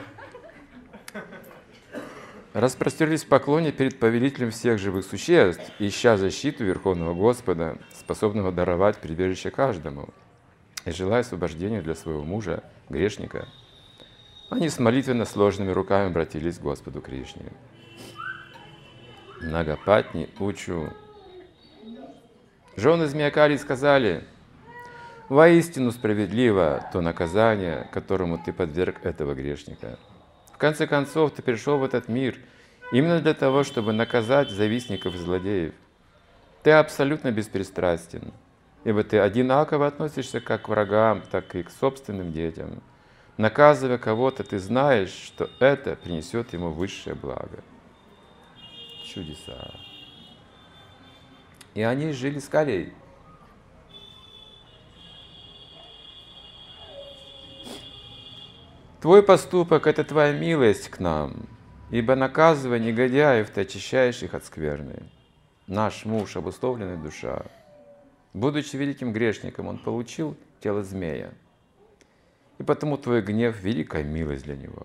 Распростерлись в поклоне перед повелителем всех живых существ, ища защиту Верховного Господа, способного даровать прибежище каждому, и желая освобождения для своего мужа, грешника. Они с молитвенно сложенными руками обратились к Господу Кришне. Нагапатни учу. Жены Змеякали сказали: воистину справедливо то наказание, которому ты подверг этого грешника. В конце концов, ты пришел в этот мир именно для того, чтобы наказать завистников и злодеев. Ты абсолютно беспристрастен, ибо ты одинаково относишься как к врагам, так и к собственным детям. Наказывая кого-то, ты знаешь, что это принесет ему высшее благо. Чудеса. И они жили с Калей. Твой поступок – это твоя милость к нам, ибо, наказывая негодяев, ты очищаешь их от скверны. Наш муж – обусловленная душа. Будучи великим грешником, он получил тело змея. И потому твой гнев – великая милость для него.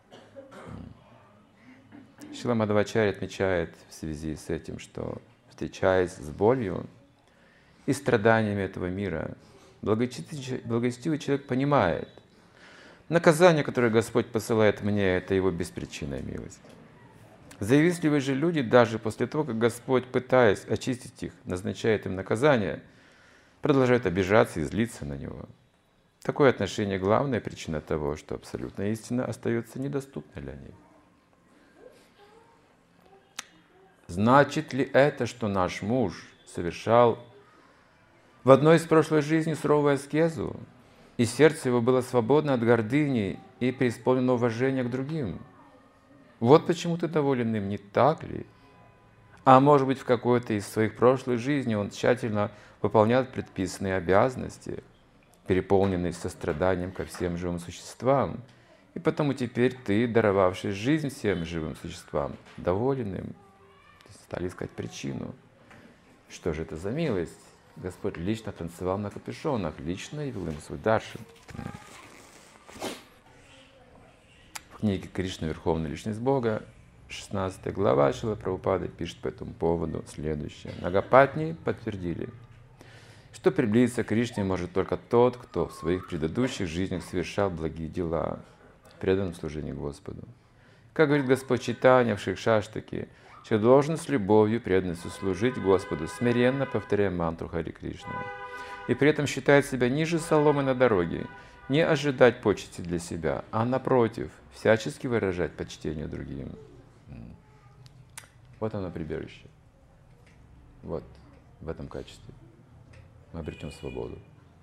Шрила Мадхвачарья отмечает в связи с этим, что, встречаясь с болью и страданиями этого мира, благочестивый человек понимает, наказание, которое Господь посылает мне, это Его беспричинная милость. Завистливые же люди, даже после того, как Господь, пытаясь очистить их, назначает им наказание, продолжают обижаться и злиться на Него. Такое отношение – главная причина того, что абсолютная истина остается недоступной для них. Значит ли это, что наш муж совершал в одной из прошлой жизней суровую аскезу, и сердце его было свободно от гордыни и преисполнено уважения к другим? Вот почему ты доволен им, не так ли? А может быть, в какой-то из своих прошлых жизней он тщательно выполнял предписанные обязанности, переполненные состраданием ко всем живым существам, и потому теперь ты, даровавший жизнь всем живым существам, доволен им. Стали искать причину. Что же это за милость? Господь лично танцевал на капюшонах, лично явил им свой даршан. В книге «Кришна. Верховная Личность Бога», шестнадцатая глава, Шрила Прабхупада пишет по этому поводу следующее. Нагапатни подтвердили, что приблизиться к Кришне может только тот, кто в своих предыдущих жизнях совершал благие дела, предан в служении Господу. Как говорит Господь Чайтанья в Шикшаштаке, человек должен с любовью, преданностью служить Господу, смиренно повторяя мантру Хари Кришна. И при этом считает себя ниже соломы на дороге, не ожидать почести для себя, а напротив, всячески выражать почтение другим. Вот оно прибежище. Вот в этом качестве мы обретем свободу.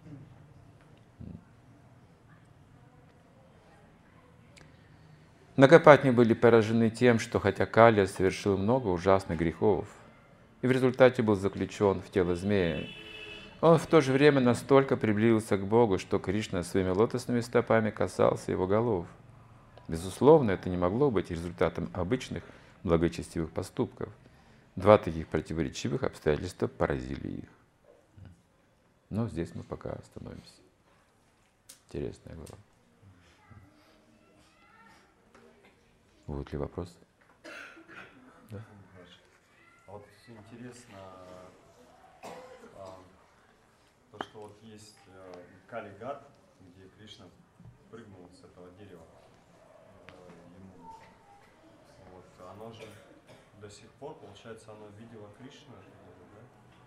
Нагапатни были поражены тем, что хотя Калия совершил много ужасных грехов и в результате был заключен в тело змея, он в то же время настолько приблизился к Богу, что Кришна своими лотосными стопами касался его голов. Безусловно, это не могло быть результатом обычных благочестивых поступков. Два таких противоречивых обстоятельства поразили их. Но здесь мы пока остановимся. Интересная глава. Будут ли вопросы? Да? А вот интересно, а, то, что вот есть Кали-Гат, где Кришна прыгнул с этого дерева, ему, вот, оно же до сих пор, получается, оно видело Кришну, да?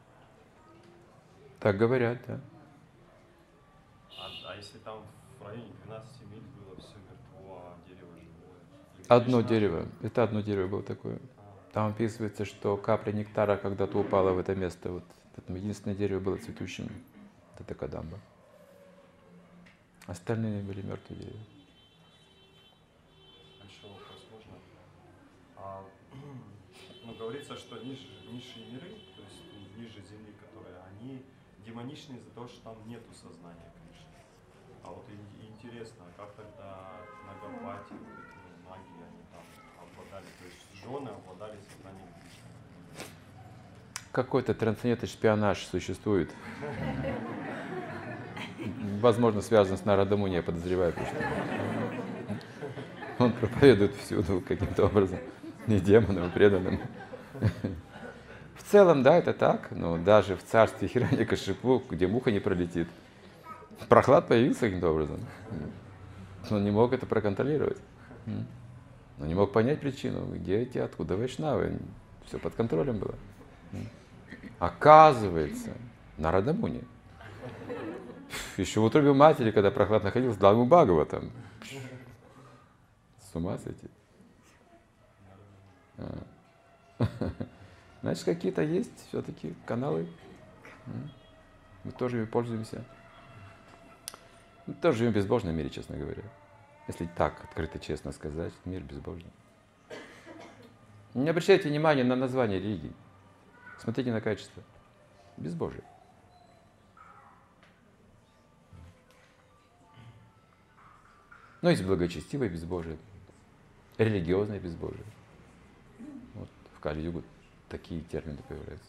Так говорят, да. А, а если там в районе двенадцати миль было все мертво, а дерево живое? Одно дерево. Это одно дерево было такое. Там описывается, что капля нектара когда-то упала в это место. Вот это единственное дерево было цветущим. Это Кадамба. Остальные были мертвые деревья. Еще вопрос можно? А, ну, говорится, что ниже, низшие миры, то есть ниже Земли, которые, они демоничны из-за того, что там нету сознания Кришны. А вот и, и интересно, как тогда Нагапати, магии они там обладали, то есть жены обладали сознанием Кришны? Какой-то трансцендентный шпионаж существует. Возможно, связан с Нарадамуни, я подозреваю, потому что он проповедует всюду каким-то образом, не демонам, а преданным. В целом, да, это так, но даже в царстве Хираньякашипу, где муха не пролетит, Прохлад появился каким-то образом. Он не мог это проконтролировать. Он не мог понять причину, где эти, откуда вайшнавы. все под контролем было. Оказывается, Нарада Муни еще в утробе матери, когда Прохлад находился, дал ему Бхагаватам. С ума сойти. А. Значит, какие-то есть все-таки каналы. Мы тоже ими пользуемся. Мы тоже живем в безбожном мире, честно говоря. Если так открыто, честно сказать, мир безбожный. Не обращайте внимания на название религии. Смотрите на качество. Безбожие. Но есть благочестивое безбожие, религиозное безбожие. Вот в Кали-югу такие термины появляются.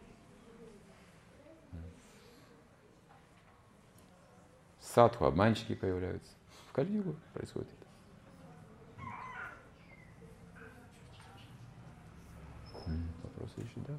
Садху, обманщики появляются. В Кали-югу происходит это. Вопросы еще, да?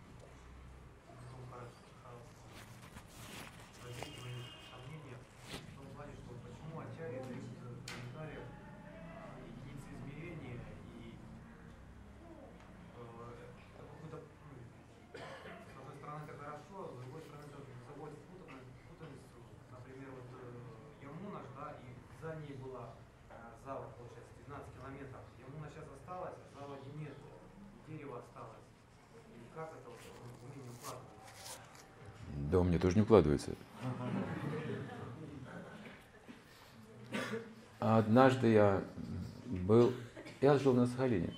Да, у меня тоже не укладывается. Однажды я был, я жил на Сахалине.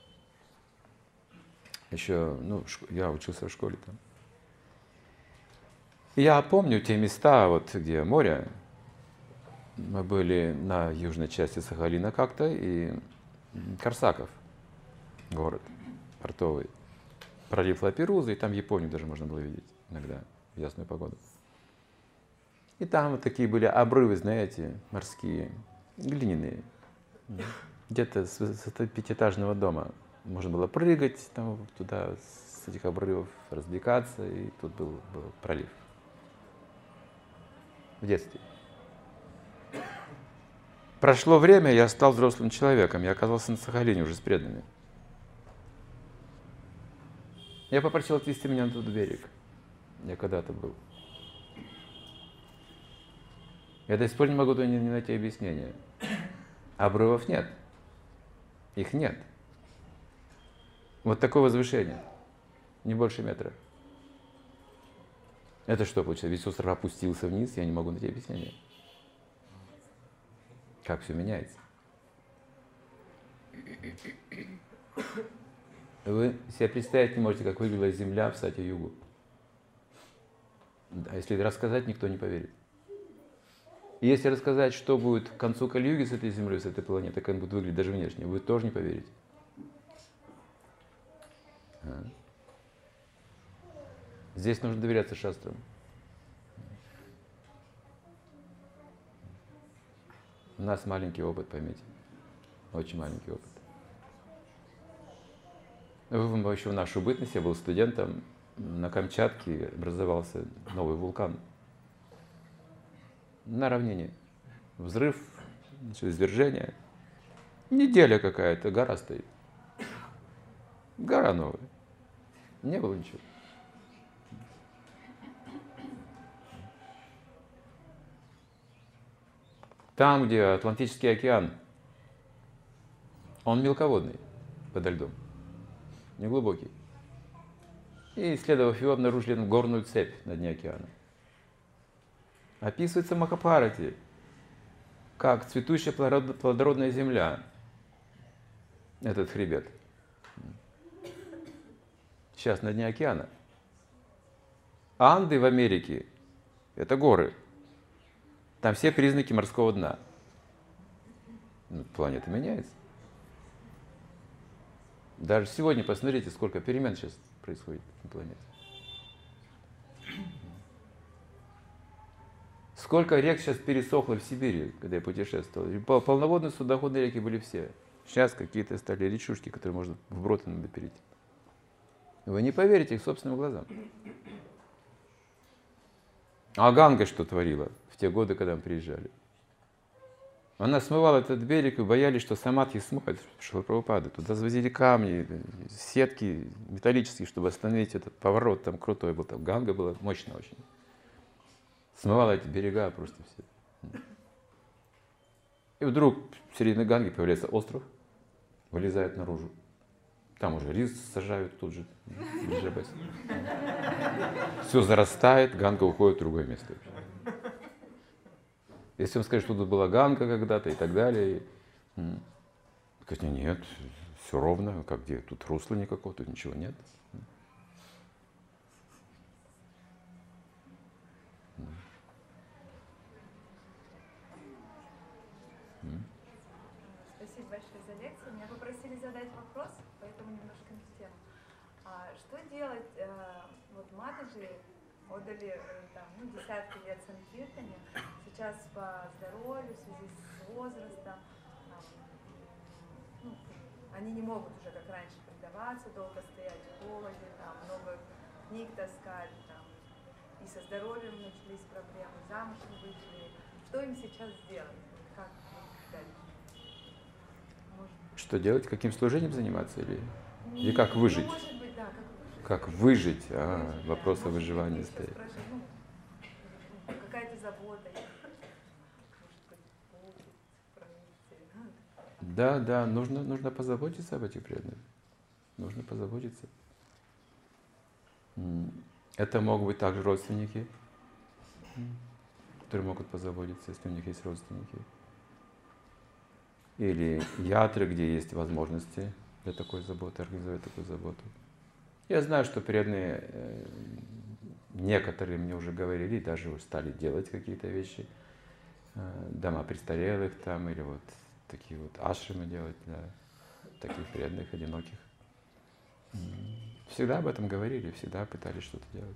Еще, ну, я учился в школе там. И я помню те места, вот где море. Мы были на южной части Сахалина как-то, и Корсаков, город портовый, пролив Лаперуза, и там Японию даже можно было видеть иногда в ясную погоду. И там вот такие были обрывы, знаете, морские, глиняные. Где-то с высоты пятиэтажного дома можно было прыгать там, туда с этих обрывов, развлекаться, и тут был, был пролив. В детстве. Прошло время, я стал взрослым человеком, я оказался на Сахалине уже с преданными. Я попросил отвезти меня на тот берег. Я когда-то был. Я до сих пор не могу не найти объяснения. Обрывов нет. Их нет. Вот такое возвышение. Не больше метра. Это что получается? Весь остров опустился вниз, я не могу найти объяснения. Как все меняется. Вы себе представить не можете, как выглядела Земля в Сатья-югу. А если рассказать, никто не поверит. И если рассказать, что будет к концу Кали-юги с этой Землей, с этой планетой, как она будет выглядеть даже внешне, вы тоже не поверите. А. Здесь нужно доверяться шастрам. У нас маленький опыт, поймите. Очень маленький опыт. Еще в нашу бытность, я был студентом, на Камчатке образовался новый вулкан. На равнине. Взрыв, извержение. Неделя какая-то, гора стоит. Гора новая. Не было ничего. Там, где Атлантический океан, он мелководный, подо льдом, неглубокий. И, исследовав его, обнаружили горную цепь на дне океана. Описывается в Махабхарате, как цветущая плодородная земля, этот хребет. Сейчас на дне океана. Анды в Америке – это горы. Там все признаки морского дна. Планета меняется. Даже сегодня посмотрите, сколько перемен сейчас происходит на планете. Сколько рек сейчас пересохло в Сибири, когда я путешествовал. Полноводные судоходные реки были все. Сейчас какие-то стали речушки, которые можно вброд иногда перейти. Вы не поверите их собственным глазам. А Ганга что творила в те годы, когда мы приезжали? Она смывала этот берег, и боялись, что Самадхи смоет Шрила Прабхупады. Туда завозили камни, сетки металлические, чтобы остановить этот поворот. Там крутой был, там Ганга была мощная очень. Смывала эти берега просто все. И вдруг в середине Ганги появляется остров, вылезает наружу. Там уже рис сажают тут же. Все зарастает, Ганга уходит в другое место. Если он скажет, что тут была Ганга когда-то и так далее. Говорит, нет, все ровно, как где, тут русла никакого, тут ничего нет. Спасибо большое за лекцию. Меня попросили задать вопрос, поэтому немножко не в тему. А что делать, э, вот Матаджи отдали э, там, ну, десятки лет санкиртане, сейчас по здоровью, в связи с возрастом, там, ну, они не могут уже как раньше предаваться, долго стоять в холоде, там, много книг таскать, там, и со здоровьем начались проблемы, замуж не вышли. Что им сейчас делать? Как дальше? Может... Что делать? Каким служением заниматься? Или, или как выжить? Ну, может быть, да, как выжить. Как выжить? А, выжить, вопрос да. о выживании Может, стоит. ну, какая-то забота, может быть, путь, проекции. Да, да, нужно, нужно позаботиться об этих преданных. Нужно позаботиться. Это могут быть также родственники, которые могут позаботиться, если у них есть родственники. Или ятры, где есть возможности для такой заботы, организовать такую заботу. Я знаю, что преданные, некоторые мне уже говорили, даже стали делать какие-то вещи, дома престарелых там, или вот такие вот ашрамы делать для таких преданных, одиноких. Всегда об этом говорили, всегда пытались что-то делать.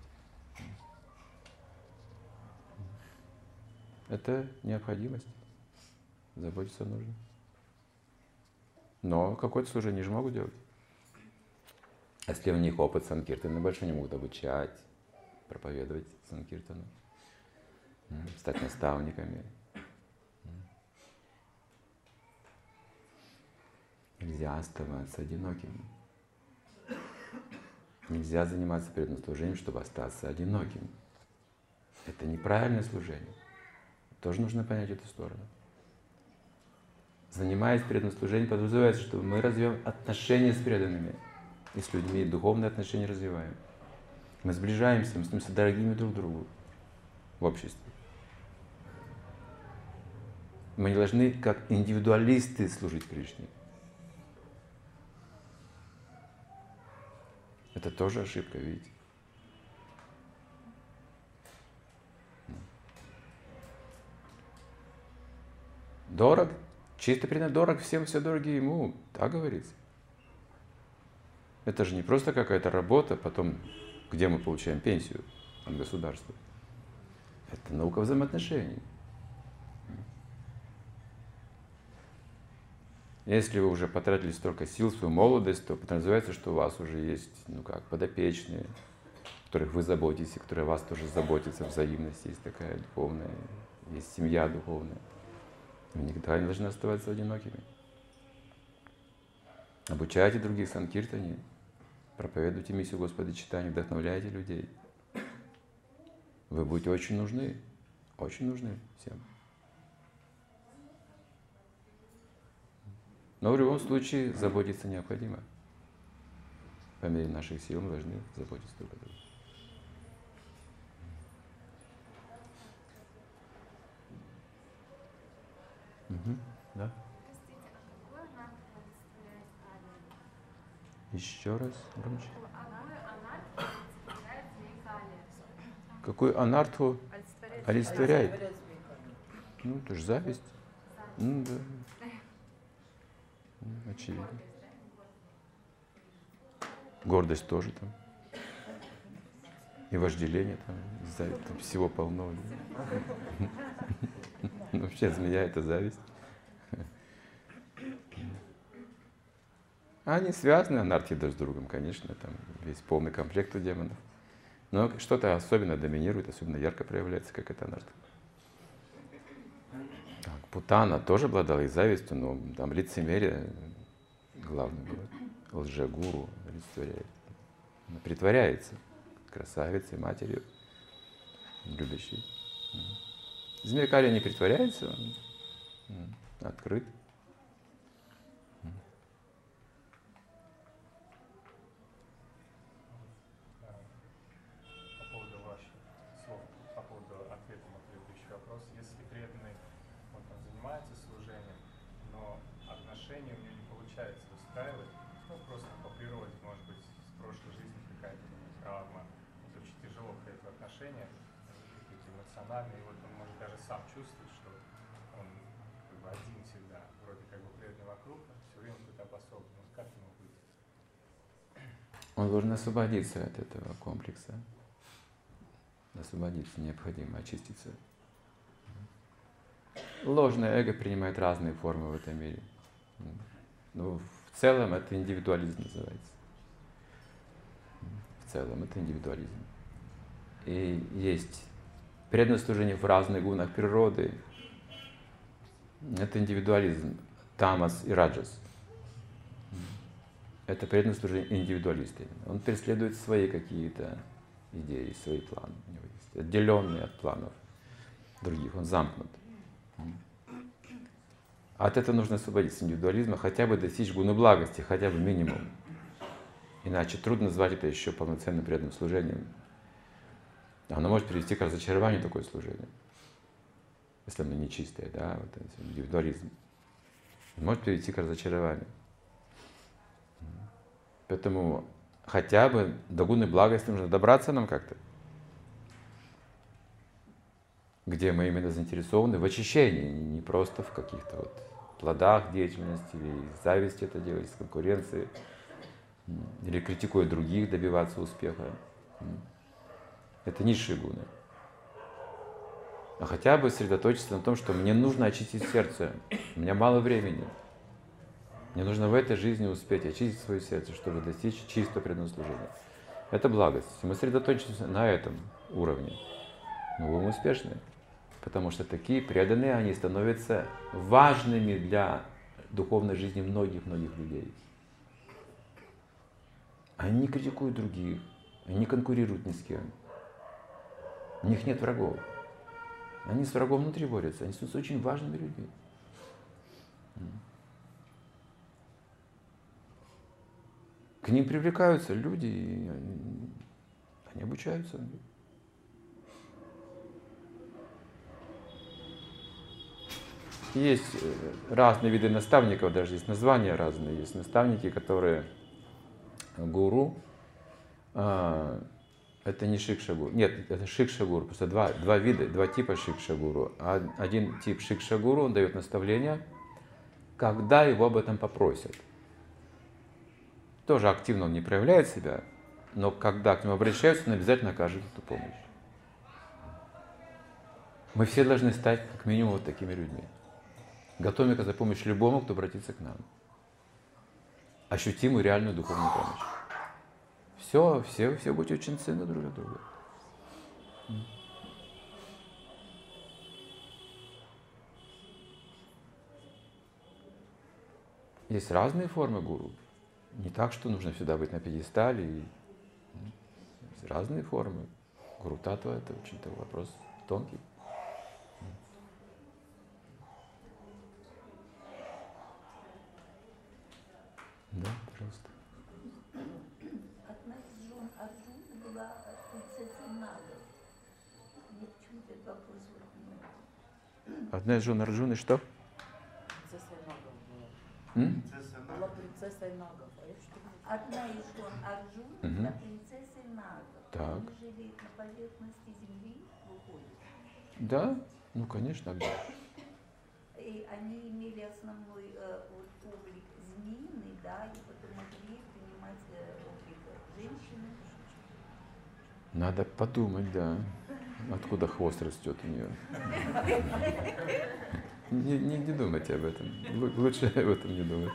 Это необходимость. Заботиться нужно. Но какое-то служение же могут делать. Если у них опыт санкиртаны большой, они могут обучать, проповедовать санкиртану, стать наставниками. Нельзя оставаться одиноким. Нельзя заниматься преданным служением, чтобы остаться одиноким. Это неправильное служение. Тоже нужно понять эту сторону. Занимаясь преданным служением, подразумевается, что мы развиваем отношения с преданными. И с людьми духовные отношения развиваем. Мы сближаемся, мы становимся дорогими друг другу в обществе. Мы не должны как индивидуалисты служить Кришне. Это тоже ошибка, видите? Дорог, чисто преданный дорог, всем все дороги ему, так говорится. Это же не просто какая-то работа, потом, где мы получаем пенсию от государства. Это наука взаимоотношений. Если вы уже потратили столько сил, свою молодость, то подразумевается, что у вас уже есть, ну как, подопечные, которых вы заботитесь, и которые о вас тоже заботятся, взаимность есть такая духовная, есть семья духовная. Вы никогда не должны оставаться одинокими. Обучайте других санкиртане, проповедуйте миссию Господа читания, вдохновляйте людей. Вы будете очень нужны, очень нужны всем. Но в любом случае заботиться необходимо. По мере наших сил мы должны заботиться друг о друге. Угу. Да? Простите, а какой анархию олицетворяет Кали? Еще раз, громче. Какую анархию олицетворяет Кали? Какую анартху олицетворяет? Ну, это же зависть. Ну, да. Очевидно. Гордость тоже там. И вожделение там, зависть, там всего полно. Вообще змея — это зависть. Они связаны, анархи друг с другом, конечно, там весь полный комплект у демонов. Но что-то особенно доминирует, особенно ярко проявляется, как это анархия. Так, Путана тоже обладала и завистью, но там лицемерие главное было. Лжегуру олицетворяет. Она притворяется красавицей, матерью, любящей. Змей Кали не притворяется, он открыт. По поводу ваших слов, по поводу ответа на предыдущий вопрос, если преданный, вот он занимается служением, но отношения у него не получается выстраивать, ну просто по природе, может быть, с прошлой жизни какая-то травма, вот очень тяжело к отношения, какие-то эмоциональные, и вот он может даже сам чувствовать, что он как бы один всегда, вроде как бы преданный вокруг, а все время какой-то обособленный. Вот как ему быть? Он должен освободиться от этого комплекса. Освободиться необходимо, очиститься. Ложное эго принимает разные формы в этом мире. Но в целом это индивидуализм называется. В целом это индивидуализм. И есть преданное служение в разных гунах природы. Это индивидуализм, тамас и раджас. Это преданное служение индивидуалиста. Он преследует свои какие-то идеи, свои планы. У него есть отделенные от планов других. Он замкнут. От этого нужно освободиться, индивидуализма, хотя бы достичь гуны благости, хотя бы минимум. Иначе трудно назвать это еще полноценным преданным служением. Оно может привести к разочарованию такое служение, если оно нечистое, да, вот этот индивидуализм. Может привести к разочарованию. Поэтому хотя бы до гуны благости нужно добраться нам как-то, где мы именно заинтересованы в очищении, не просто в каких-то вот плодах деятельности, или из зависти это делать, из конкуренции, или критикуя других добиваться успеха. Это низшие гуны. А хотя бы сосредоточиться на том, что мне нужно очистить сердце, у меня мало времени. Мне нужно в этой жизни успеть очистить свое сердце, чтобы достичь чистого преданного служения. Это благость. Мы сосредоточимся на этом уровне. Мы будем успешны. Потому что такие преданные, они становятся важными для духовной жизни многих-многих людей. Они не критикуют других, они не конкурируют ни с кем. У них нет врагов. Они с врагом внутри борются, они становятся очень важными людьми. К ним привлекаются люди, и они, они обучаются. Есть разные виды наставников, даже есть названия разные. Есть наставники, которые гуру. А, это не шикша-гуру. Нет, это шикша-гуру. Просто два, два вида, два типа шикша-гуру. Один тип шикша-гуру, он дает наставления, когда его об этом попросят. Тоже активно он не проявляет себя, но когда к нему обращаются, он обязательно окажет эту помощь. Мы все должны стать как минимум вот такими людьми. Готовыми оказать помощь любому, кто обратится к нам. Ощутимую реальную духовную помощь. Все, все, все будете очень ценны друг для друга. Есть разные формы гуру. Не так, что нужно всегда быть на пьедестале. Есть разные формы. Гуру Татва — это очень такой вопрос тонкий. Да, пожалуйста. Одна из жен Арджуны была принцессой Нагов. Мне почему-то этот вопрос вот не... Одна из жен Арджуны что? Принцессой Нагов была. М? Была принцессой Нагов. А я что-то... Одна из жен Арджуны Мгм. была принцессой Нагов. Так. Они жили на поверхности земли, выходит. Да? Ну, конечно, да. И они имели основной э, вот, облик змеиный, да, и потом могли принимать э, облик женщины. Надо подумать, да. Откуда хвост растет у нее. Не, не, не думайте об этом. Лу- Лучше об этом не думать.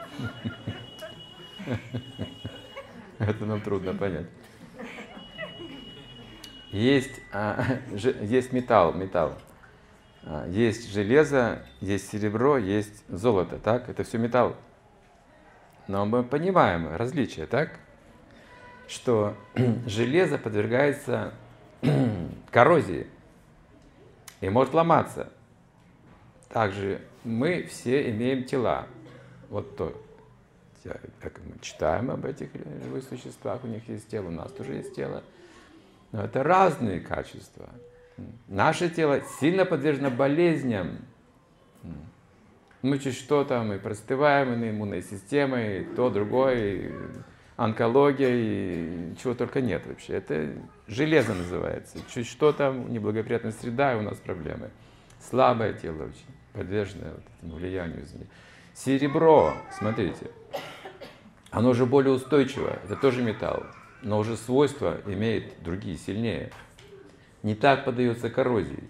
Это нам трудно понять. Есть, а, же- есть металл, металл. Есть железо, есть серебро, есть золото, так? Это все металл. Но мы понимаем различия, так? Что железо подвергается коррозии и может ломаться. Также мы все имеем тела. Вот то, как мы читаем об этих живых существах, у них есть тело, у нас тоже есть тело. Но это разные качества. Наше тело сильно подвержено болезням. Мы чуть что там, и простываем, и иммунной системой, и то, другое, и онкология, и чего только нет вообще. Это железо называется. Чуть что там, неблагоприятная среда, и у нас проблемы. Слабое тело очень, подвержено вот этому влиянию извне. Серебро, смотрите, оно уже более устойчиво, это тоже металл, но уже свойства имеет другие, сильнее. Не так поддается коррозии.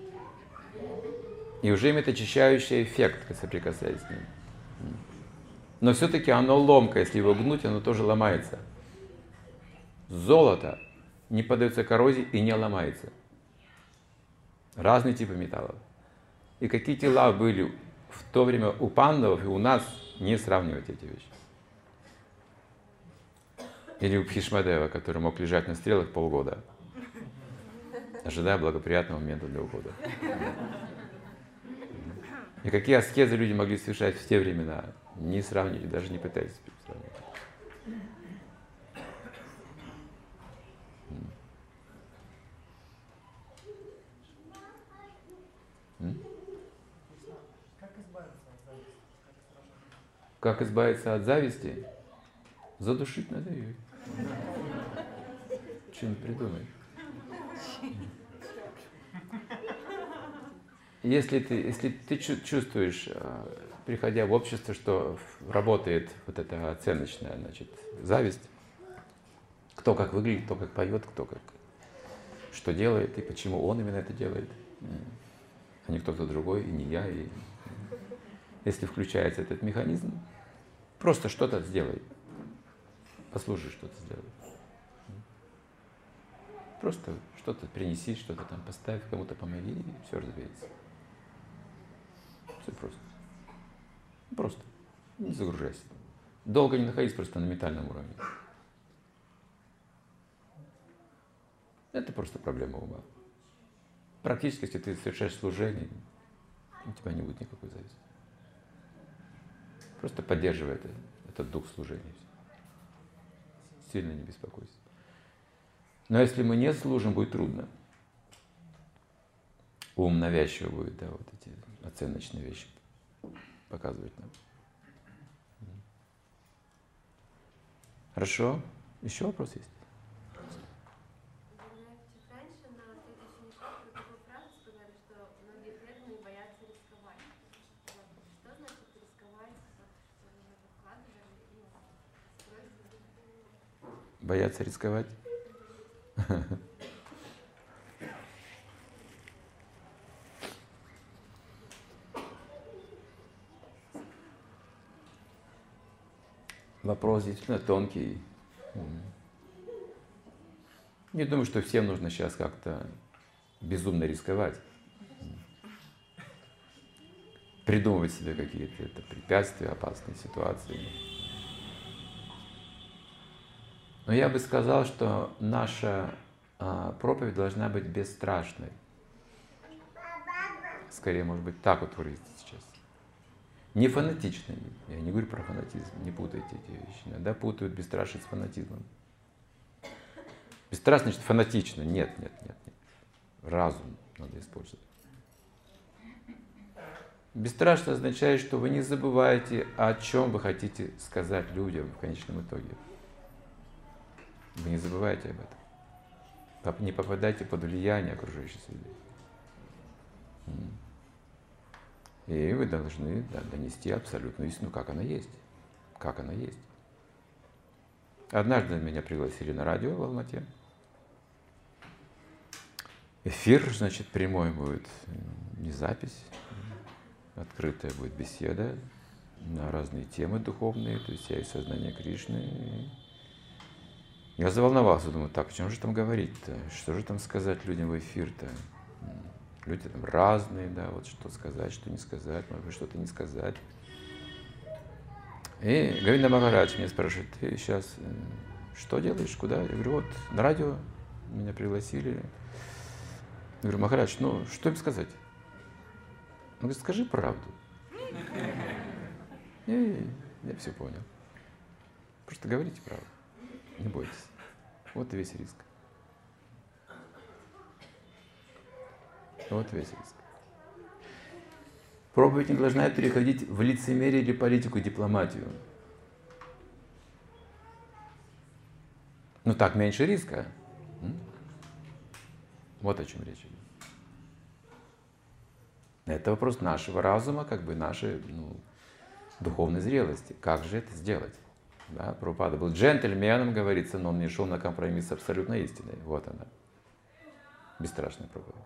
И уже имеет очищающий эффект, соприкасаясь с ним. Но все-таки оно ломко, если его гнуть, оно тоже ломается. Золото не поддается коррозии и не ломается. Разные типы металлов. И какие тела были в то время у пандавов и у нас, не сравнивать эти вещи. Или у Бхишмадева, который мог лежать на стрелах полгода, ожидая благоприятного момента для ухода. И какие аскезы люди могли совершать в те времена, не сравнивать, даже не пытайтесь сравнивать. Как избавиться от зависти? Задушить надо ее. Что-нибудь придумай. Если ты, если ты чувствуешь, приходя в общество, что работает вот эта оценочная, значит, зависть, кто как выглядит, кто как поет, кто как что делает, и почему он именно это делает, а не кто-то другой, и не я. И... Если включается этот механизм, просто что-то сделай. Послушай, что-то сделай. Просто что-то принеси, что-то там поставь, кому-то помоги, и все разберется. Все просто. Просто. Не загружайся. Долго не находись просто на ментальном уровне. Это просто проблема ума. Практически, если ты совершаешь служение, у тебя не будет никакой зависти. Просто поддерживай это, этот дух служения. Сильно не беспокойся. Но если мы не служим, будет трудно. Ум навязчиво будет, да, вот эти оценочные вещи показывать нам. Хорошо? Еще вопрос есть? Раньше на следующий шаг вы такую фразу сказали, что многие преданные боятся рисковать. Что значит рисковать? Что вы вкладывали и строить? Боятся рисковать? Вопрос действительно тонкий. Не думаю, что всем нужно сейчас как-то безумно рисковать. Придумывать себе какие-то это препятствия, опасные ситуации. Но я бы сказал, что наша а, проповедь должна быть бесстрашной. Скорее, может быть, так вот выразиться сейчас. Не фанатичной. Я не говорю про фанатизм, не путайте эти вещи. Иногда путают бесстрашие с фанатизмом. Бесстрашно, значит, фанатично. Нет, нет, нет, нет. Разум надо использовать. Бесстрашно означает, что вы не забываете, о чем вы хотите сказать людям в конечном итоге. Вы не забывайте об этом. Не попадайте под влияние окружающей среды. И вы должны, да, донести абсолютную истину, как она есть. Как она есть. Однажды меня пригласили на радио в Алмате. Эфир, значит, прямой будет, не запись. Открытая будет беседа на разные темы духовные, то есть я и сознание Кришны. Я заволновался, думаю, так, о чем же там говорить-то? Что же там сказать людям в эфир-то? Люди там разные, да, вот что сказать, что не сказать, может быть, что-то не сказать. И Говинда Махарадж меня спрашивает: ты сейчас что делаешь, куда? Я говорю: вот на радио меня пригласили. Я говорю: Махарадж, ну что им сказать? Он говорит: скажи правду. И я все понял. Просто говорите правду, не бойтесь. Вот и весь риск. Вот весь риск. Проповедь не должна переходить в лицемерие или политику и дипломатию. Ну так меньше риска. Вот о чем речь идет. Это вопрос нашего разума, как бы нашей, ну, духовной зрелости. Как же это сделать? Да, Прабхупада был джентльменом, говорится, но он не шел на компромисс с абсолютной истиной. Вот она. Бесстрашная проповедь.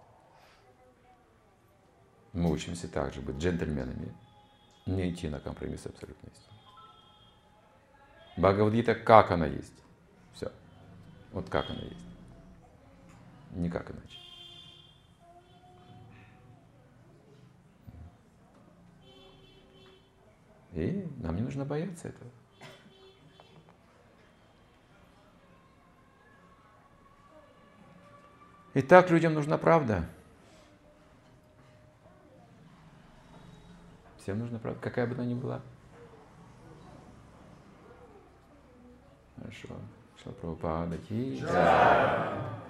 Мы учимся также быть джентльменами, не идти на компромисс с абсолютной истиной. Бхагавад-гита, как она есть. Все. Вот как она есть. Никак иначе. И нам не нужно бояться этого. Итак, людям нужна правда. Всем нужна правда, какая бы она ни была. Хорошо. Шрила Прабхупада ки джай.